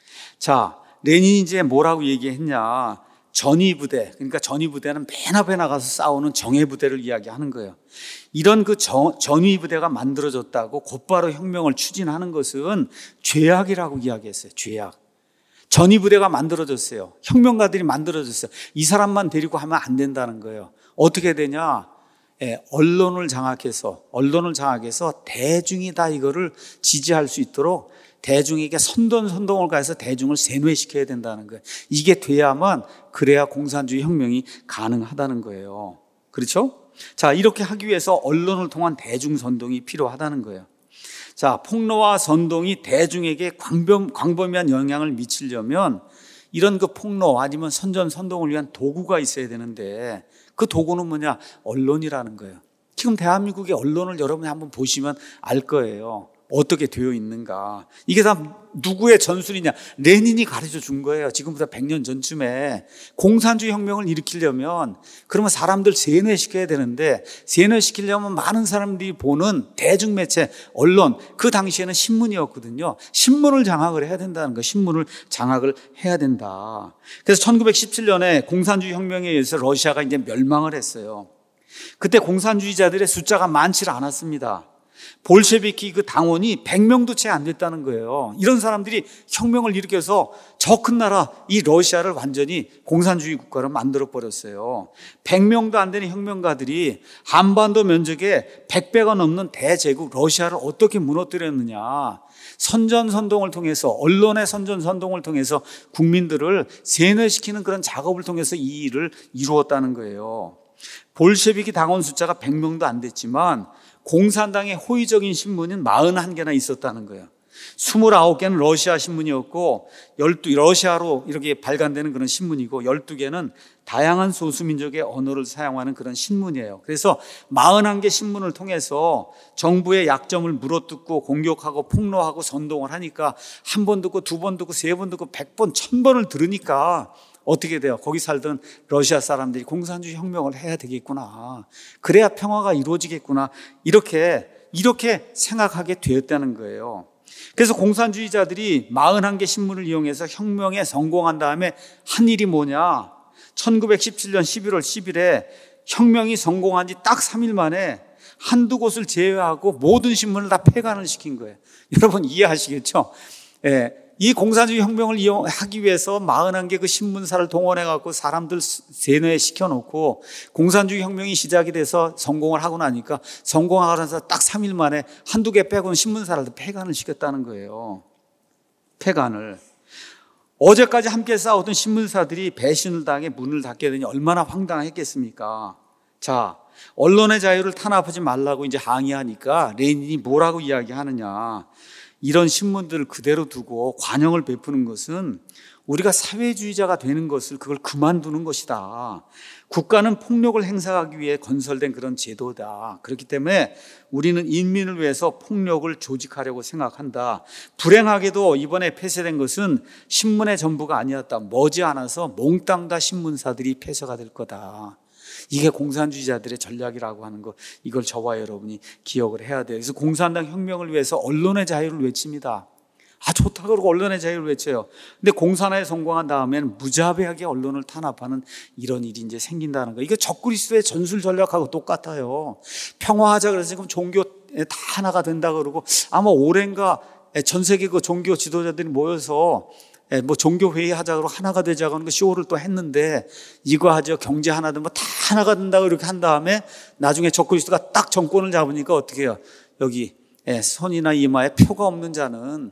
자, 레닌이 이제 뭐라고 얘기했냐. 전위부대, 그러니까 전위부대는 맨 앞에 나가서 싸우는 정예부대를 이야기하는 거예요. 이런 그 정, 전위부대가 만들어졌다고 곧바로 혁명을 추진하는 것은 죄악이라고 이야기했어요. 죄악. 전위부대가 만들어졌어요. 혁명가들이 만들어졌어요. 이 사람만 데리고 하면 안 된다는 거예요. 어떻게 되냐? 예, 언론을 장악해서, 언론을 장악해서 대중이 다 이거를 지지할 수 있도록 대중에게 선전선동을 가해서 대중을 세뇌시켜야 된다는 거예요. 이게 돼야만 그래야 공산주의 혁명이 가능하다는 거예요. 그렇죠? 자, 이렇게 하기 위해서 언론을 통한 대중선동이 필요하다는 거예요. 자, 폭로와 선동이 대중에게 광범, 광범위한 영향을 미치려면 이런 그 폭로 아니면 선전선동을 위한 도구가 있어야 되는데 그 도구는 뭐냐? 언론이라는 거예요. 지금 대한민국의 언론을 여러분이 한번 보시면 알 거예요. 어떻게 되어 있는가. 이게 다 누구의 전술이냐. 레닌이 가르쳐 준 거예요. 지금부터 백 년 전쯤에 공산주의 혁명을 일으키려면 그러면 사람들 세뇌시켜야 되는데 세뇌시키려면 많은 사람들이 보는 대중매체 언론, 그 당시에는 신문이었거든요. 신문을 장악을 해야 된다는 거. 신문을 장악을 해야 된다. 그래서 천구백십칠 년에 공산주의 혁명에 의해서 러시아가 이제 멸망을 했어요. 그때 공산주의자들의 숫자가 많지 않았습니다. 볼셰비키 그 당원이 백 명도 채 안 됐다는 거예요. 이런 사람들이 혁명을 일으켜서 저 큰 나라 이 러시아를 완전히 공산주의 국가로 만들어 버렸어요. 백 명도 안 되는 혁명가들이 한반도 면적의 백 배가 넘는 대제국 러시아를 어떻게 무너뜨렸느냐. 선전선동을 통해서, 언론의 선전선동을 통해서 국민들을 세뇌시키는 그런 작업을 통해서 이 일을 이루었다는 거예요. 볼셰비키 당원 숫자가 백 명도 안 됐지만 공산당의 호의적인 신문은 사십일 개나 있었다는 거예요. 이십구 개는 러시아 신문이었고 열두 러시아로 이렇게 발간되는 그런 신문이고 열두 개는 다양한 소수민족의 언어를 사용하는 그런 신문이에요. 그래서 사십일 개 신문을 통해서 정부의 약점을 물어뜯고 공격하고 폭로하고 선동을 하니까 한 번 듣고 두 번 듣고 세 번 듣고 백 번, 천 번을 들으니까 어떻게 돼요? 거기 살던 러시아 사람들이 공산주의 혁명을 해야 되겠구나. 그래야 평화가 이루어지겠구나. 이렇게 이렇게 생각하게 되었다는 거예요. 그래서 공산주의자들이 사십일 개 신문을 이용해서 혁명에 성공한 다음에 한 일이 뭐냐? 천구백십칠 년 십일월 십일에 혁명이 성공한 지 딱 삼 일 만에 한두 곳을 제외하고 모든 신문을 다 폐간을 시킨 거예요. 여러분 이해하시겠죠? 예, 이 공산주의 혁명을 이용하기 위해서 사십일 개 그 신문사를 동원해갖고 사람들 세뇌시켜놓고 공산주의 혁명이 시작이 돼서 성공을 하고 나니까 성공하고 나서 딱 삼 일 만에 한두 개 빼고는 신문사를 폐간을 시켰다는 거예요. 폐간을. 어제까지 함께 싸우던 신문사들이 배신을 당해 문을 닫게 되니 얼마나 황당했겠습니까? 자, 언론의 자유를 탄압하지 말라고 이제 항의하니까 레닌이 뭐라고 이야기하느냐. 이런 신문들을 그대로 두고 관용을 베푸는 것은 우리가 사회주의자가 되는 것을 그걸 그만두는 것이다. 국가는 폭력을 행사하기 위해 건설된 그런 제도다. 그렇기 때문에 우리는 인민을 위해서 폭력을 조직하려고 생각한다. 불행하게도 이번에 폐쇄된 것은 신문의 전부가 아니었다. 머지않아서 몽땅 다 신문사들이 폐쇄가 될 거다. 이게 공산주의자들의 전략이라고 하는 거, 이걸 저와 여러분이 기억을 해야 돼요. 그래서 공산당 혁명을 위해서 언론의 자유를 외칩니다. 아, 좋다 그러고 언론의 자유를 외쳐요. 근데 공산화에 성공한 다음에는 무자비하게 언론을 탄압하는 이런 일이 이제 생긴다는 거. 이거 적그리스도의 전술 전략하고 똑같아요. 평화하자 그래서 지금 종교 다 하나가 된다 그러고 아마 올해인가 전 세계 그 종교 지도자들이 모여서 뭐 종교 회의 하자고 하나가 되자고 하는 거 쇼를 또 했는데 이거 하죠. 경제 하나든 뭐 다 하나가 된다고 이렇게 한 다음에 나중에 적그리스도가 딱 정권을 잡으니까 어떻게 해요? 여기 손이나 이마에 표가 없는 자는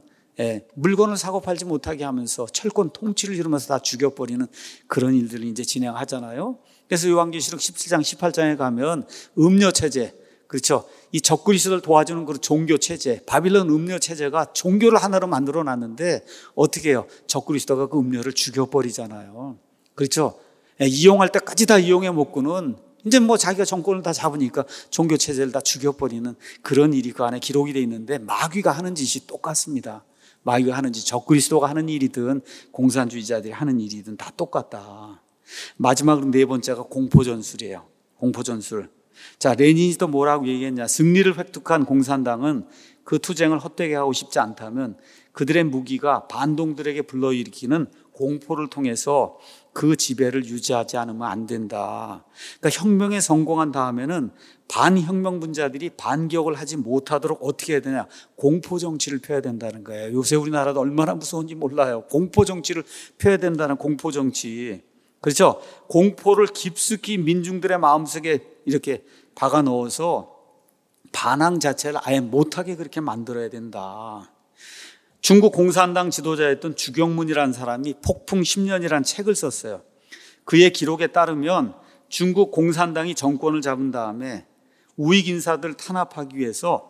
물건을 사고 팔지 못하게 하면서 철권 통치를 이루면서 다 죽여버리는 그런 일들을 이제 진행하잖아요. 그래서 요한계시록 십칠 장 십팔 장에 가면 음료 체제, 그렇죠. 이 적그리스도를 도와주는 그 종교 체제, 바빌론 음료 체제가 종교를 하나로 만들어 놨는데 어떻게 해요? 적그리스도가 그 음료를 죽여버리잖아요. 그렇죠. 이용할 때까지 다 이용해 먹고는 이제 뭐 자기가 정권을 다 잡으니까 종교 체제를 다 죽여버리는 그런 일이 그 안에 기록이 돼 있는데 마귀가 하는 짓이 똑같습니다. 마귀가 하는 짓, 적그리스도가 하는 일이든 공산주의자들이 하는 일이든 다 똑같다. 마지막으로 네 번째가 공포전술이에요. 공포전술. 자, 레닌이 또 뭐라고 얘기했냐. 승리를 획득한 공산당은 그 투쟁을 헛되게 하고 싶지 않다면 그들의 무기가 반동들에게 불러일으키는 공포를 통해서 그 지배를 유지하지 않으면 안 된다. 그러니까 혁명에 성공한 다음에는 반혁명분자들이 반격을 하지 못하도록 어떻게 해야 되냐. 공포정치를 펴야 된다는 거예요. 요새 우리나라도 얼마나 무서운지 몰라요. 공포정치를 펴야 된다는 공포정치. 그렇죠? 공포를 깊숙이 민중들의 마음속에 이렇게 박아 넣어서 반항 자체를 아예 못하게 그렇게 만들어야 된다. 중국 공산당 지도자였던 주경문이라는 사람이 폭풍 십 년이라는 책을 썼어요. 그의 기록에 따르면 중국 공산당이 정권을 잡은 다음에 우익 인사들을 탄압하기 위해서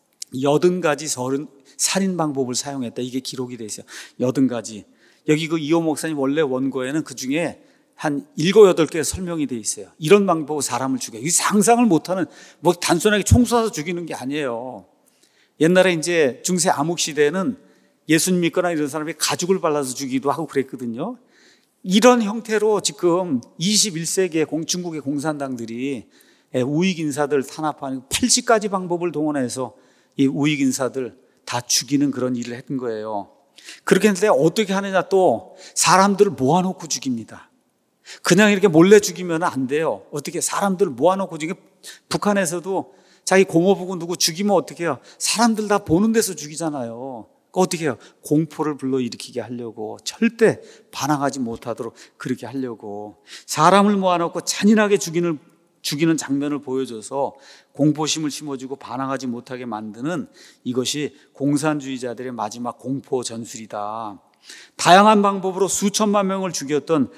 여든 가지 살인 방법을 사용했다. 이게 기록이 돼 있어요. 여든 가지. 여기 그 이호 목사님 원래 원고에는 그 중에 한 일곱, 여덟 개 설명이 돼 있어요. 이런 방법으로 사람을 죽여요. 이 상상을 못하는, 뭐 단순하게 총 쏴서 죽이는 게 아니에요. 옛날에 이제 중세 암흑 시대에는 예수님 믿거나 이런 사람이 가죽을 발라서 죽이기도 하고 그랬거든요. 이런 형태로 지금 이십일 세기의 중국의 공산당들이 우익 인사들 탄압하는 팔십 가지 방법을 동원해서 이 우익 인사들 다 죽이는 그런 일을 했던 거예요. 그렇게 했는데 어떻게 하느냐, 또 사람들을 모아놓고 죽입니다. 그냥 이렇게 몰래 죽이면 안 돼요. 어떻게 사람들을 모아놓고 죽이면, 북한에서도 자기 고모부고 누구 죽이면 어떻게 해요? 사람들 다 보는 데서 죽이잖아요. 어떻게 해요? 공포를 불러일으키게 하려고, 절대 반항하지 못하도록 그렇게 하려고 사람을 모아놓고 잔인하게 죽이는, 죽이는 장면을 보여줘서 공포심을 심어주고 반항하지 못하게 만드는 이것이 공산주의자들의 마지막 공포 전술이다. 다양한 방법으로 수천만 명을 죽였던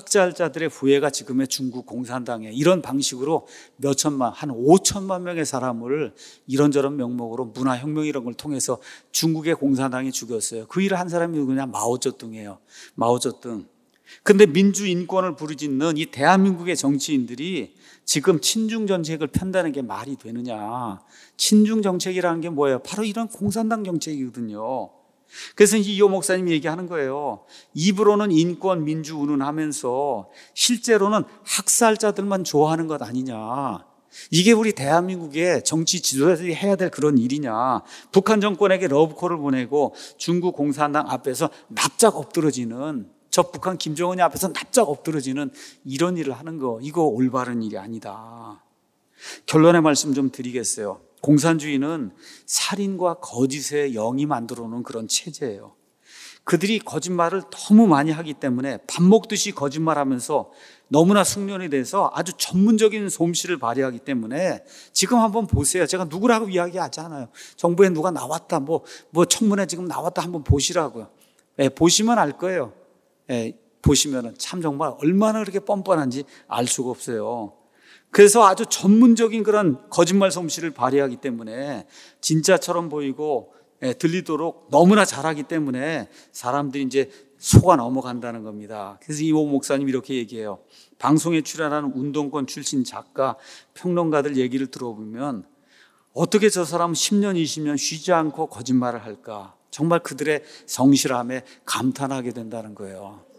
학살자들의 후예가 지금의 중국 공산당에 이런 방식으로 몇천만, 한 오천만 명의 사람을 이런저런 명목으로 문화혁명 이런 걸 통해서 중국의 공산당이 죽였어요. 그 일을 한 사람이 누구냐? 마오쩌둥이에요. 마오쩌둥. 근데 민주인권을 부르짖는 이 대한민국의 정치인들이 지금 친중정책을 편다는 게 말이 되느냐. 친중정책이라는 게 뭐예요? 바로 이런 공산당 정책이거든요. 그래서 이제 이호 목사님이 얘기하는 거예요. 입으로는 인권, 민주 운운하면서 실제로는 학살자들만 좋아하는 것 아니냐. 이게 우리 대한민국의 정치 지도자들이 해야 될 그런 일이냐. 북한 정권에게 러브콜을 보내고 중국 공산당 앞에서 납작 엎드러지는, 저 북한 김정은이 앞에서 납작 엎드러지는 이런 일을 하는 거, 이거 올바른 일이 아니다. 결론의 말씀 좀 드리겠어요. 공산주의는 살인과 거짓의 영이 만들어 놓은 그런 체제예요. 그들이 거짓말을 너무 많이 하기 때문에 밥 먹듯이 거짓말하면서 너무나 숙련이 돼서 아주 전문적인 솜씨를 발휘하기 때문에 지금 한번 보세요. 제가 누구라고 이야기하지 않아요. 정부에 누가 나왔다, 뭐, 뭐 청문회 지금 나왔다 한번 보시라고요. 예, 보시면 알 거예요. 예, 보시면은 참 정말 얼마나 그렇게 뻔뻔한지 알 수가 없어요. 그래서 아주 전문적인 그런 거짓말 솜씨를 발휘하기 때문에 진짜처럼 보이고 들리도록 너무나 잘하기 때문에 사람들이 이제 속아 넘어간다는 겁니다. 그래서 이호 목사님 이렇게 얘기해요. 방송에 출연하는 운동권 출신 작가, 평론가들 얘기를 들어보면 어떻게 저 사람은 십 년, 이십 년 쉬지 않고 거짓말을 할까? 정말 그들의 성실함에 감탄하게 된다는 거예요.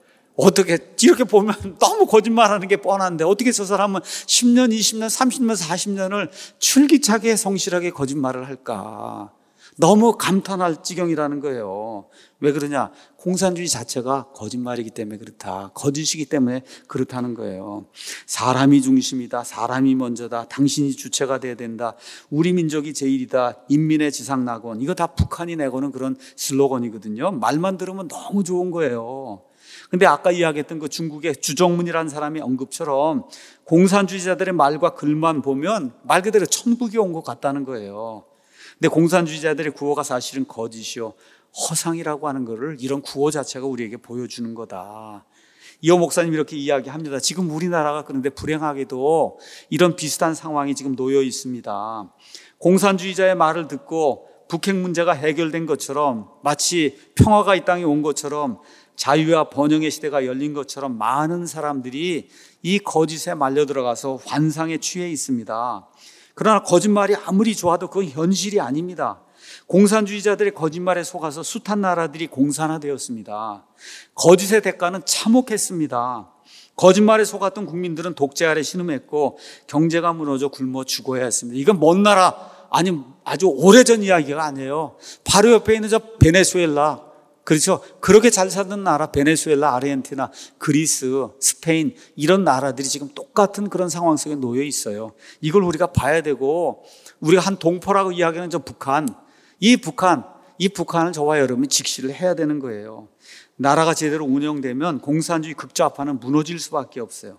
어떻게 이렇게 보면 너무 거짓말하는 게 뻔한데 어떻게 저 사람은 십 년, 이십 년, 삼십 년, 사십 년을 출기차게 성실하게 거짓말을 할까? 너무 감탄할 지경이라는 거예요. 왜 그러냐? 공산주의 자체가 거짓말이기 때문에 그렇다. 거짓이기 때문에 그렇다는 거예요. 사람이 중심이다. 사람이 먼저다. 당신이 주체가 돼야 된다. 우리 민족이 제일이다. 인민의 지상낙원. 이거 다 북한이 내거는 그런 슬로건이거든요. 말만 들으면 너무 좋은 거예요. 근데 아까 이야기했던 그 중국의 주정문이라는 사람의 언급처럼 공산주의자들의 말과 글만 보면 말 그대로 천국이 온 것 같다는 거예요. 근데 공산주의자들의 구호가 사실은 거짓이요, 허상이라고 하는 것을 이런 구호 자체가 우리에게 보여주는 거다. 이호 목사님 이렇게 이야기합니다. 지금 우리나라가 그런데 불행하게도 이런 비슷한 상황이 지금 놓여 있습니다. 공산주의자의 말을 듣고 북핵 문제가 해결된 것처럼, 마치 평화가 이 땅에 온 것처럼, 자유와 번영의 시대가 열린 것처럼 많은 사람들이 이 거짓에 말려 들어가서 환상에 취해 있습니다. 그러나 거짓말이 아무리 좋아도 그건 현실이 아닙니다. 공산주의자들의 거짓말에 속아서 숱한 나라들이 공산화되었습니다. 거짓의 대가는 참혹했습니다. 거짓말에 속았던 국민들은 독재 아래 신음했고 경제가 무너져 굶어 죽어야 했습니다. 이건 먼 나라, 아니 아주 오래전 이야기가 아니에요. 바로 옆에 있는 저 베네수엘라, 그렇죠. 그렇게 잘 사는 나라 베네수엘라, 아르헨티나, 그리스, 스페인 이런 나라들이 지금 똑같은 그런 상황 속에 놓여 있어요. 이걸 우리가 봐야 되고, 우리가 한 동포라고 이야기하는 저 북한, 이 북한, 이 북한을 저와 여러분이 직시를 해야 되는 거예요. 나라가 제대로 운영되면 공산주의 극좌파는 무너질 수밖에 없어요.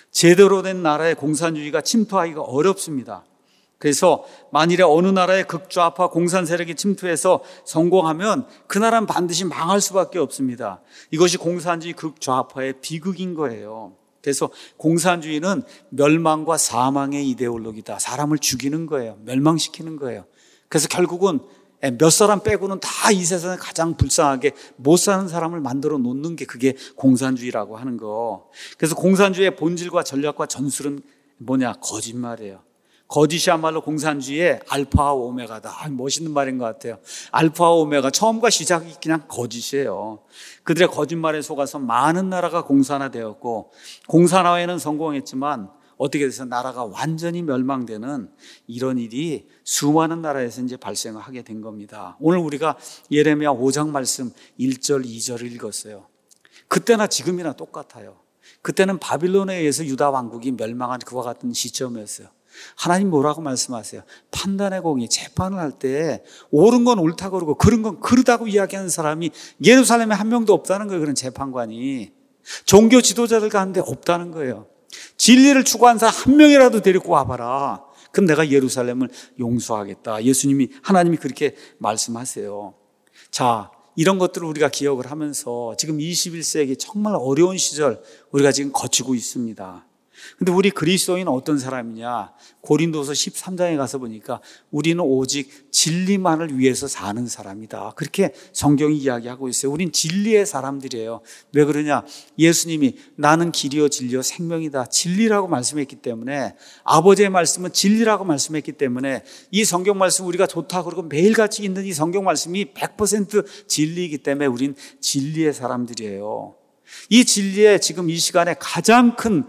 제대로 된 나라에 공산주의가 침투하기가 어렵습니다. 그래서 만일에 어느 나라의 극좌파 공산 세력이 침투해서 성공하면 그 나라는 반드시 망할 수밖에 없습니다. 이것이 공산주의 극좌파의 비극인 거예요. 그래서 공산주의는 멸망과 사망의 이데올로기다. 사람을 죽이는 거예요. 멸망시키는 거예요. 그래서 결국은 몇 사람 빼고는 다 이 세상에 가장 불쌍하게 못 사는 사람을 만들어 놓는 게 그게 공산주의라고 하는 거. 그래서 공산주의의 본질과 전략과 전술은 뭐냐? 거짓말이에요. 거짓이야말로 공산주의의 알파와 오메가다. 아, 멋있는 말인 것 같아요. 알파와 오메가, 처음과 시작이 그냥 거짓이에요. 그들의 거짓말에 속아서 많은 나라가 공산화되었고, 공산화에는 성공했지만 어떻게 돼서 나라가 완전히 멸망되는 이런 일이 수많은 나라에서 이제 발생을 하게 된 겁니다. 오늘 우리가 예레미야 오 장 말씀 일 절 이 절을 읽었어요. 그때나 지금이나 똑같아요. 그때는 바빌론에 의해서 유다 왕국이 멸망한 그와 같은 시점이었어요. 하나님 뭐라고 말씀하세요? 판단의 공의, 재판을 할 때 옳은 건 옳다고 그러고 그른 건 그르다고 이야기하는 사람이 예루살렘에 한 명도 없다는 거예요. 그런 재판관이 종교 지도자들 가운데 없다는 거예요. 진리를 추구한 사람 한 명이라도 데리고 와봐라. 그럼 내가 예루살렘을 용서하겠다. 예수님이, 하나님이 그렇게 말씀하세요. 자, 이런 것들을 우리가 기억을 하면서 지금 이십일 세기 정말 어려운 시절 우리가 지금 거치고 있습니다. 근데 우리 그리스도인은 어떤 사람이냐? 고린도서 십삼 장에 가서 보니까 우리는 오직 진리만을 위해서 사는 사람이다. 그렇게 성경이 이야기하고 있어요. 우린 진리의 사람들이에요. 왜 그러냐? 예수님이 나는 길이요 진리요 생명이다. 진리라고 말씀했기 때문에, 아버지의 말씀은 진리라고 말씀했기 때문에 이 성경 말씀 우리가 좋다 그러고 매일같이 있는 이 성경 말씀이 백 퍼센트 진리이기 때문에 우린 진리의 사람들이에요. 이 진리에 지금 이 시간에 가장 큰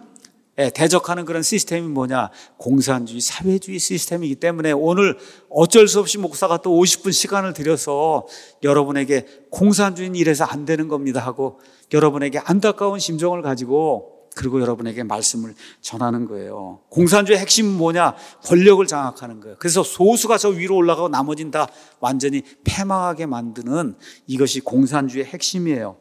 대적하는 그런 시스템이 뭐냐? 공산주의, 사회주의 시스템이기 때문에 오늘 어쩔 수 없이 목사가 또 오십 분 시간을 들여서 여러분에게 공산주의는 이래서 안 되는 겁니다 하고 여러분에게 안타까운 심정을 가지고 그리고 여러분에게 말씀을 전하는 거예요. 공산주의의 핵심은 뭐냐? 권력을 장악하는 거예요. 그래서 소수가 저 위로 올라가고 나머지는 다 완전히 패망하게 만드는 이것이 공산주의의 핵심이에요.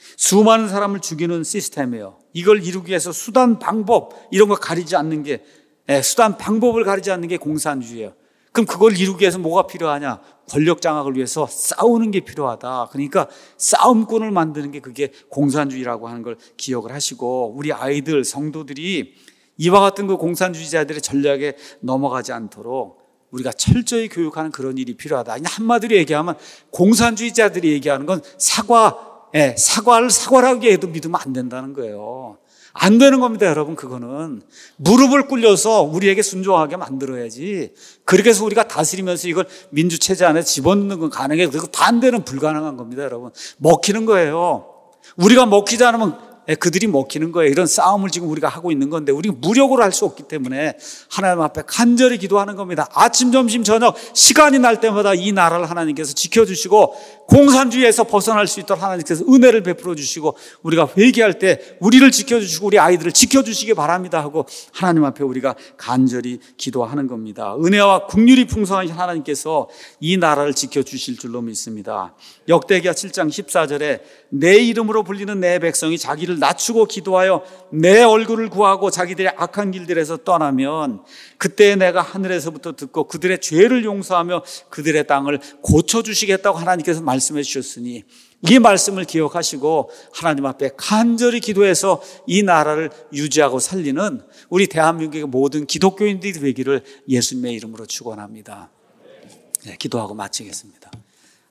수많은 사람을 죽이는 시스템이에요. 이걸 이루기 위해서 수단, 방법 이런 거 가리지 않는 게, 수단, 방법을 가리지 않는 게 공산주의예요. 그럼 그걸 이루기 위해서 뭐가 필요하냐? 권력 장악을 위해서 싸우는 게 필요하다. 그러니까 싸움꾼을 만드는 게 그게 공산주의라고 하는 걸 기억을 하시고, 우리 아이들, 성도들이 이와 같은 그 공산주의자들의 전략에 넘어가지 않도록 우리가 철저히 교육하는 그런 일이 필요하다. 한마디로 얘기하면 공산주의자들이 얘기하는 건 사과, 예, 사과를 사과라고 해도 믿으면 안 된다는 거예요. 안 되는 겁니다, 여러분. 그거는 무릎을 꿇려서 우리에게 순종하게 만들어야지. 그렇게 해서 우리가 다스리면서 이걸 민주체제 안에 집어넣는 건 가능해요. 그리고 반대는 불가능한 겁니다, 여러분. 먹히는 거예요. 우리가 먹히지 않으면 그들이 먹히는 거예요. 이런 싸움을 지금 우리가 하고 있는 건데 우리가 무력으로 할 수 없기 때문에 하나님 앞에 간절히 기도하는 겁니다. 아침, 점심, 저녁 시간이 날 때마다 이 나라를 하나님께서 지켜주시고 공산주의에서 벗어날 수 있도록 하나님께서 은혜를 베풀어 주시고 우리가 회개할 때 우리를 지켜주시고 우리 아이들을 지켜주시기 바랍니다 하고 하나님 앞에 우리가 간절히 기도하는 겁니다. 은혜와 긍휼이 풍성하신 하나님께서 이 나라를 지켜주실 줄로 믿습니다. 역대기야 칠 장 십사 절에 내 이름으로 불리는 내 백성이 자기를 낮추고 기도하여 내 얼굴을 구하고 자기들의 악한 길들에서 떠나면 그때 내가 하늘에서부터 듣고 그들의 죄를 용서하며 그들의 땅을 고쳐주시겠다고 하나님께서 말씀해 주셨으니 이 말씀을 기억하시고 하나님 앞에 간절히 기도해서 이 나라를 유지하고 살리는 우리 대한민국의 모든 기독교인들이 되기를 예수님의 이름으로 축원합니다. 네, 기도하고 마치겠습니다.